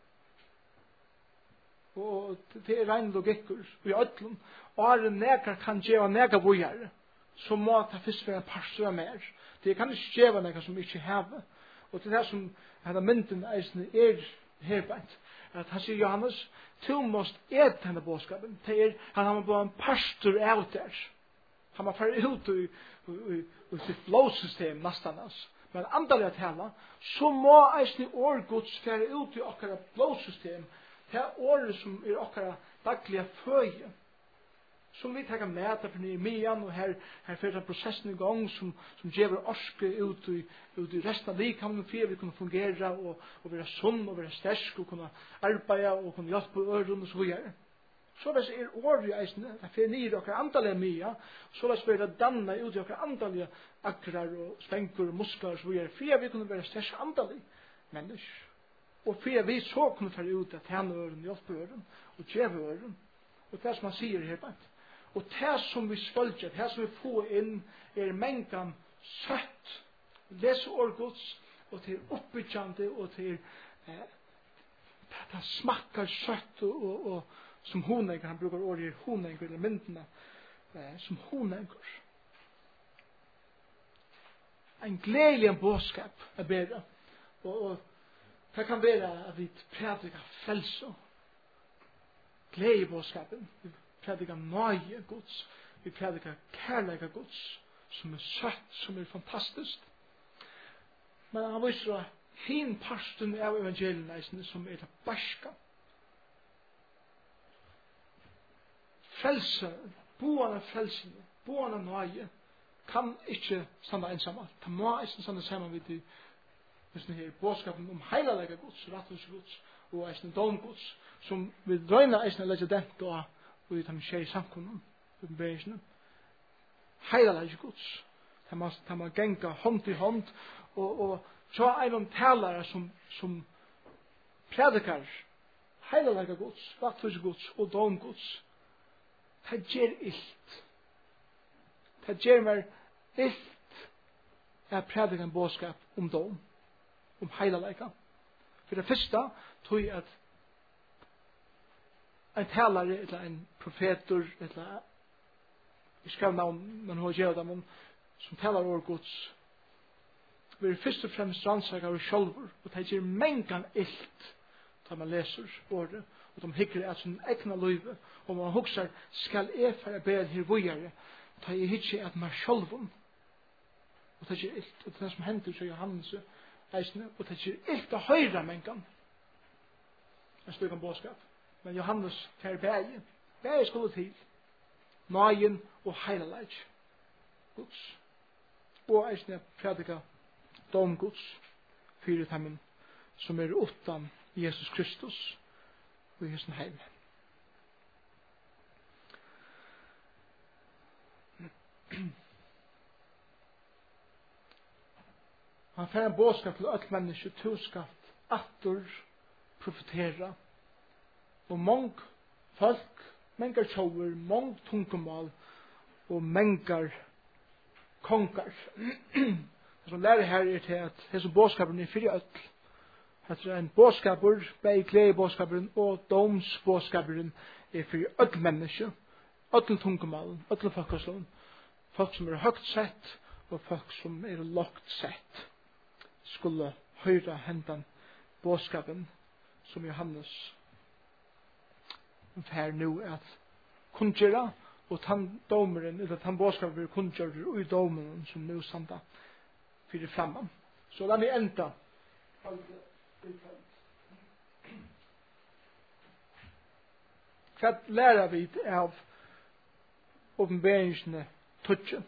Og det er en logikker i ødlen. Åren nekar kan gjøre noen vujar, så må det først være en pastor mer. Det kan ikke gjøre noen som ikke har. Og det er det som denne mynden er herbeint. At han sier Johannes, du måst et denne bådskapen. Det er, han har bare en pastor av der. Han har fært ut i, i, i sitt blåsystem nesten. Men andelig at henne, så må eisen i årgods fære ut i okkara blåsystem. Det er året som er okkara daglige føye. Som vi tenker med for Nehemian, og her, her fører prosessen i gang, som, som gjør orske ut i, ut i resten av likamene, for vi kunne fungere, og, og være sunn, og være stersk, og kunne arbeide, og kunne hjelpe øren, og så videre. Så hvis er året i eisene, det fører ned i dere antallige mye, så hvis vi er dannet ut i dere antallige akrar, og spenker, og muskler, og så videre, for vi kunne være stersk antallige mennesker. Og for vi så kunne føre ut at henne øren, hjelpe øren, og gjøre øren. Og det som han sier her, bare. Og det som vi spølger, det som vi får inn, er mengan søtt, lese årgods, og til oppbyggende, og til eh, det smakker søtt, og, og, og som honenger, han bruker året honenger, eller myndene, eh, som honenger. en gledelig bådskap å bære. Og, og det kan være at vi prædikar frelse. Glede bådskapen. Vi prædikar nøye Guds. Vi prædikar kærleika Guds. Som er søtt, som er fantastisk. Men han viser at hin parsten av evangelien som er det barska. Frelse, boende frelse, boende nøye, kan ikke standa ensamma. Det må ikke standa sammen med de her bådskapen om heilalega Guds, ratthus Guds, og eisne dom Guds, som vi drøyna eisne legge dent og vi tar med skje i samkommun, uppenberingsene. Heilalega Guds. Det må, det må genga hånd til hånd, og, og så er noen talere som, som predikar heilalega Guds, ratthus Guds og dom Guds. Det gjør ilt. Det gjør meg ilt at predikar en bådskap om dom, om heilalega. For det første tror jeg at en talare, eller en profetor, eller jeg skrev navn, men hva gjør dem, som talar over Guds, vi er først og fremst rannsakar og sjálfur, og det gjør mengan ilt da man leser ordet, og de hikker at sin egna løyve, og man huksar, skal jeg fære bedre her vujare, da jeg hikker at man sjálfun, og det gjør ilt, og det er det som hender så Johannes, eisne, og det gjør ilt å høyra mengan, en stykken bådskap. Men Johannes fer bæge, bæge skulle til, nøyen og heilaleg Guds. Og eisne predika dom Guds, fyrir temmen, som er utan Jesus Kristus, og i hessen heim. Han fer en bådskap til alt menneske, tuskapt, attor, profetera, og mong folk, mengar tjover, mong tungumal, og mengar kongar. Det som lærer her er til at hese bådskaperen er fyrir öll. Det er en bådskaper, bei glede bådskaperen og doms bådskaperen er fyrir öll menneske, öll tungumal, öll folkeslån, folk som er høgt sett, og folk som er lågt sett, skulle høyra hendan bådskapen som Johannes her nu at kunngjera, og tann domeren, eller tann bådskapen vil kunngjera ui domeren som nu standa fyrir framman. Så la meg enda. Hva lærer vi av åpenberingsene tutsi?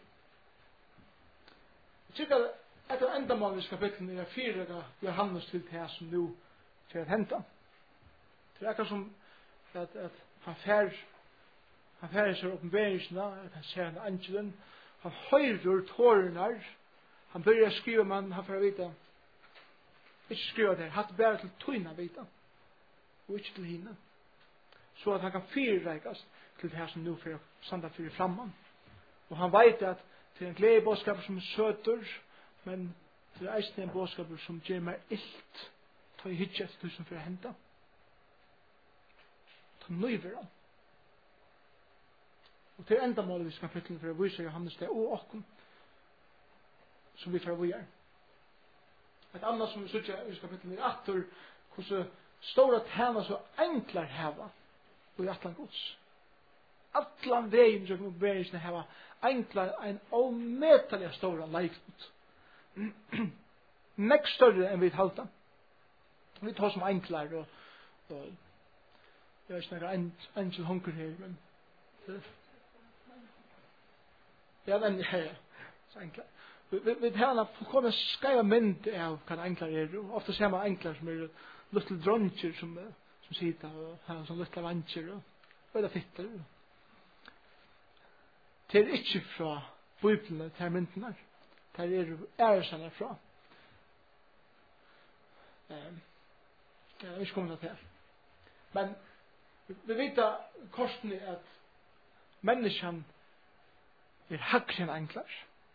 Jeg tykker at etter endamålens kapitlen er fire Johannes til det som nu til at henta. Det er akkurat som at, at han fær han fær seg åpenberingsene, at han ser en angelen, han høyrer tårene, han börjar skriva, man han får vita, ikke skriva det, hatt bare til tøyna vita, og ikke til henne, så at han kan fyrreikast til det her som nu fyrir sanda fyrir framman. Og han veit at til en glede bådskap som er søter, men til eisen en bådskap som gjør meg ilt, ta i hitje etter tusen for å hente. Ta nøyver han. Og til enda målet vi skal flytte for å vise Johannes det, og okkom, som vi får vise. Et annet som vi synes vi skal flytte er atter, hvordan stora tæna så enklar heva, og i atlan gods. Atlan veien som vi bevisne heva, enklar en ometallig stora leiklut. Mek større enn vi halta. Vi tar som enklar, og, og jeg vet ikke noe angel hunker her, men ja, men ja, ja, så enklar. Vi, vi, vi tar en fullkommen skaiva mynd av hva enklar er, og ofte ser man enklar som er little dronjer som, som sitter og har sånne little vansjer og øyla fitter. Det er ikke fra Bibelen til myndene. Det er æresene fra. Um, jeg er ikke kommet til. Men vi vet at korsen er at menneskene er hakkere enn enkler.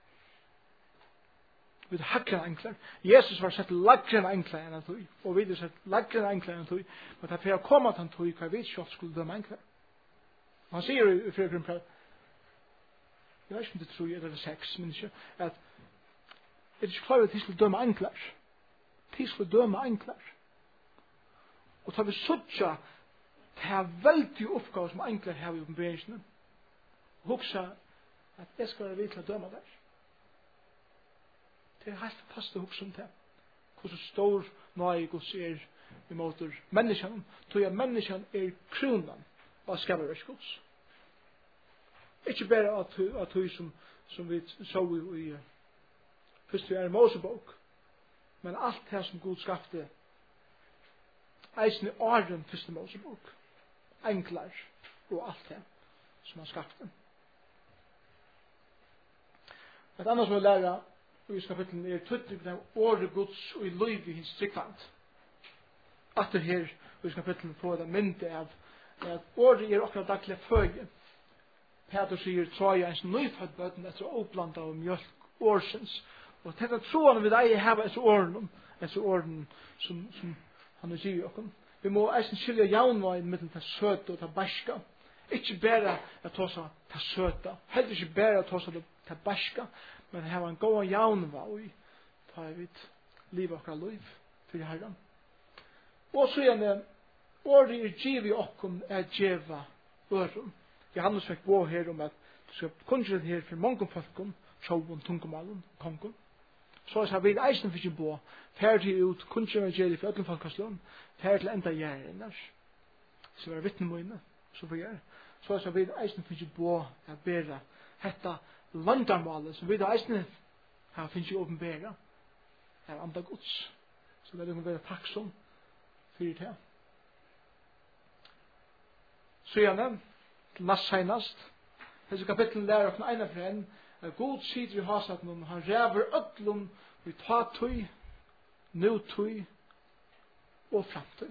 Vi er hakkere enn enkler. Jesus var sett lagre enn enkler enn tog, og vi har sett lagre enn enkler enn tog, men det er for å komme til en tog, hva vi ikke skulle døme enkler. Og han sier i Fredrik, jeg vet ikke om det tror jeg, eller sex, men ikke, at er ikke klar til å døme enklar. Til å døme enklar. Og tar vi suttja til å veldig oppgave som enklar her i oppenberingsene. Og hoksa at jeg skal være vidt til å døme der. Det er helt fantastisk å hoksa om det. Hvordan stor nøye Guds er i måter menneskene. Tog at menneskene er kronan av skaberverk Guds. Ikke bare at tog som, som vi så i, i første er Mosebok, men alt det som Gud skapte eisen i åren første Mosebok. Enklar og alt det som han skapte. Et annet som vi lærer i kapitlen er tøttningen av året Guds og i liv i hins tryggvand. Atter her i kapitlen får det mynte av at året er akkurat daglig føye. Peter sier tråja ens nøyfødt bøten etter opplanda av mjölk årsens. Og dette troende vi deg hava etter åren, etter åren som, som han er sier okkur. Vi må eisen skilja jaunvagin mellom det søte og det barska. Ikke bare at tåsa det søte, heller ikke bare at tåsa det barska, men hava en god jaunvagin ta jeg vidt liv okra liv for Herren. Og så gjerne, året er giv i okkum er djeva øren. Johannes fikk bo her om at du skal kunnskje her for mange folkum, sjåvun, tungumalen, kongun. Så er det vi eisen fikk bo, ferdig ut, kunnskje evangeliet for ødelen folkaslån, ferdig til enda gjerrinnar. Så var det vittnemøyne, så for gjerr. Så er det vi eisen fikk bo, at bera hetta landarmalet, så vi eisen har fikk åpenbæra, er anda gods. Så det er det være takksom fyrir det. Så gjerne, til nast seinast, hese kapitlen lærer okken eina for en, at God sitter i hasaten og han ræver öllum vi ta tøy, nu tøy og framtøy.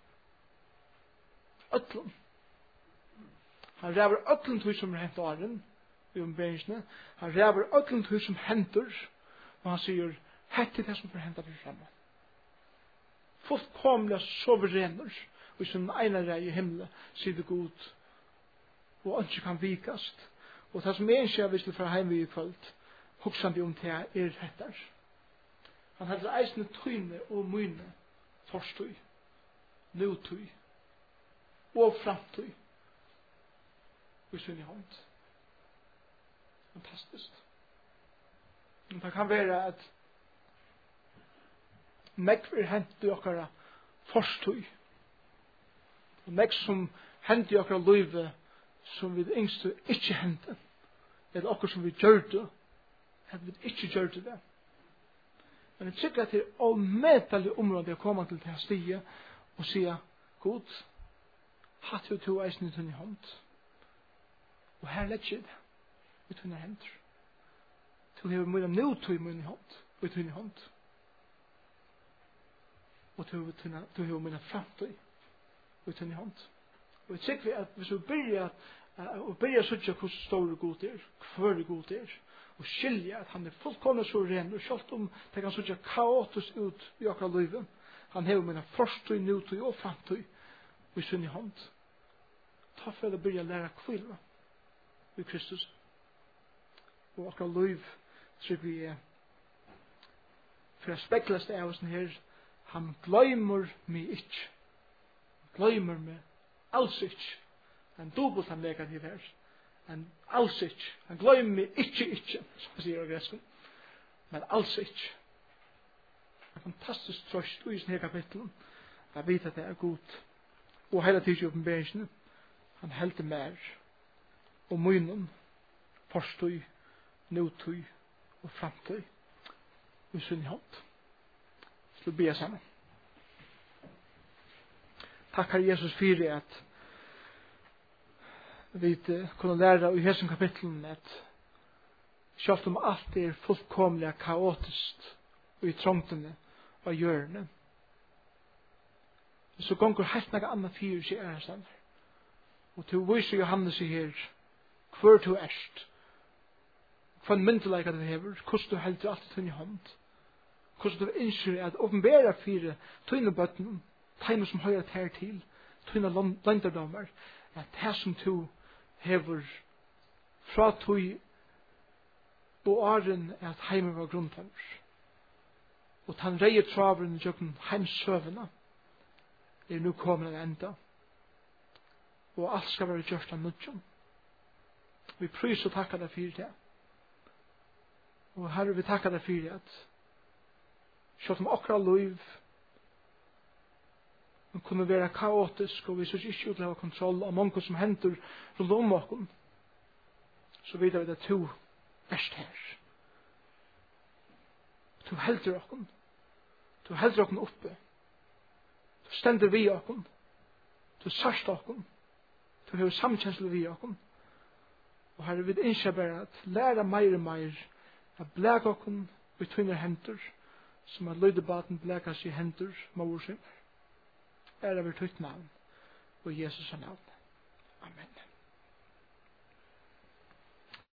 Öllum. Han ræver öllum tøy som er hent åren i ombegingsene. Han ræver öllum tøy som henter og han sier hette det som er hentet for fremme. Fullkomlega soverener og som eina i himle sier det god og ikke kan vikast. Og det som en skjer hvis du får heim i kvöld, hoksandi om det er hettar. Han hadde eisne tøyne og myne, forstøy, nutøy, og framtøy, i sin hånd. Fantastisk. Men det kan være at nekv er hent i okkara forstøy, og nekv som hent i okkara løyve, som vi yngste ikke hendte, eller okkur som vi gjørte, at vi ikke gjørte det. Men jeg tykker at det er avmetalig område å komme til det stiget og sige, God, hatt jo to eisen i tunne hånd. Og her legger jeg det i tunne hender. Til jeg vil mye nå to i munne hånd, og i tunne hånd. Og til jeg vil mye framtøy, og i tunne hånd. Og jeg tykker at hvis vi begynner og begynner å søtte hvordan stor god er, hver god er, og skilja at han er fullkomne så ren, og selv om det kan søtte kaotisk ut i akkurat livet, han hever mine forstøy, nutøy og framtøy i sin hånd. Ta for å begynne å lære kvile i Kristus. Og akkurat liv, så vi er for å spekles det av oss her, han gløymer meg ikke. Gløymer meg alls ikke. En dobbelt han negativ her. En alls ikke. Han gløymer meg ikke, ikke, som sier av gresken. Men alls ikke. En fantastisk trøst i sin her kapitlen. Jeg vet at det er god. Og hele tiden i oppenberingsene. Han heldte mer. Og munnen. Forstøy. Nutøy. Og framtøy. Og sin hånd. Så be jeg sammen. Takk Herre Jesus for at vi kunne lære i hesen kapitlen at selv om alt er fullkomlig kaotisk og i trångtene og hjørne, så gonger helt noe annet fyr seg er stand. Og til viser Johannes i her hver du erst, hva en myndelaik at du hever, hvordan du heldur alt i tunn i hånd, hvordan du innskjer at åpenbæra fire tunne bøtten, tegner som høyre tær til, tunne landardomar, at det som du hever fra tøy og åren er at heimen var grunntanner. Og han reier traveren i jøkken heimsøvene er nu kommet en enda. Og alt skal være gjørst av nødjon. Vi prys og takkar deg for det. Og Herre, vi takkar deg for at selv om okra liv men kunne være kaotisk og vi synes ikke ut til å ha kontroll av mange som henter rundt om okken, så vet vi at to erst her. To helter okken. To helter okken oppe. To stender vi okken. To sørst okken. To har samkjensel vi okken. Og Herre, vi ønsker bare at lære mer og mer at blæk okken vi tvinner henter som at løydebaten blækas i henter mor sin. Ære vi tøyt navn og Jesus navn. Amen.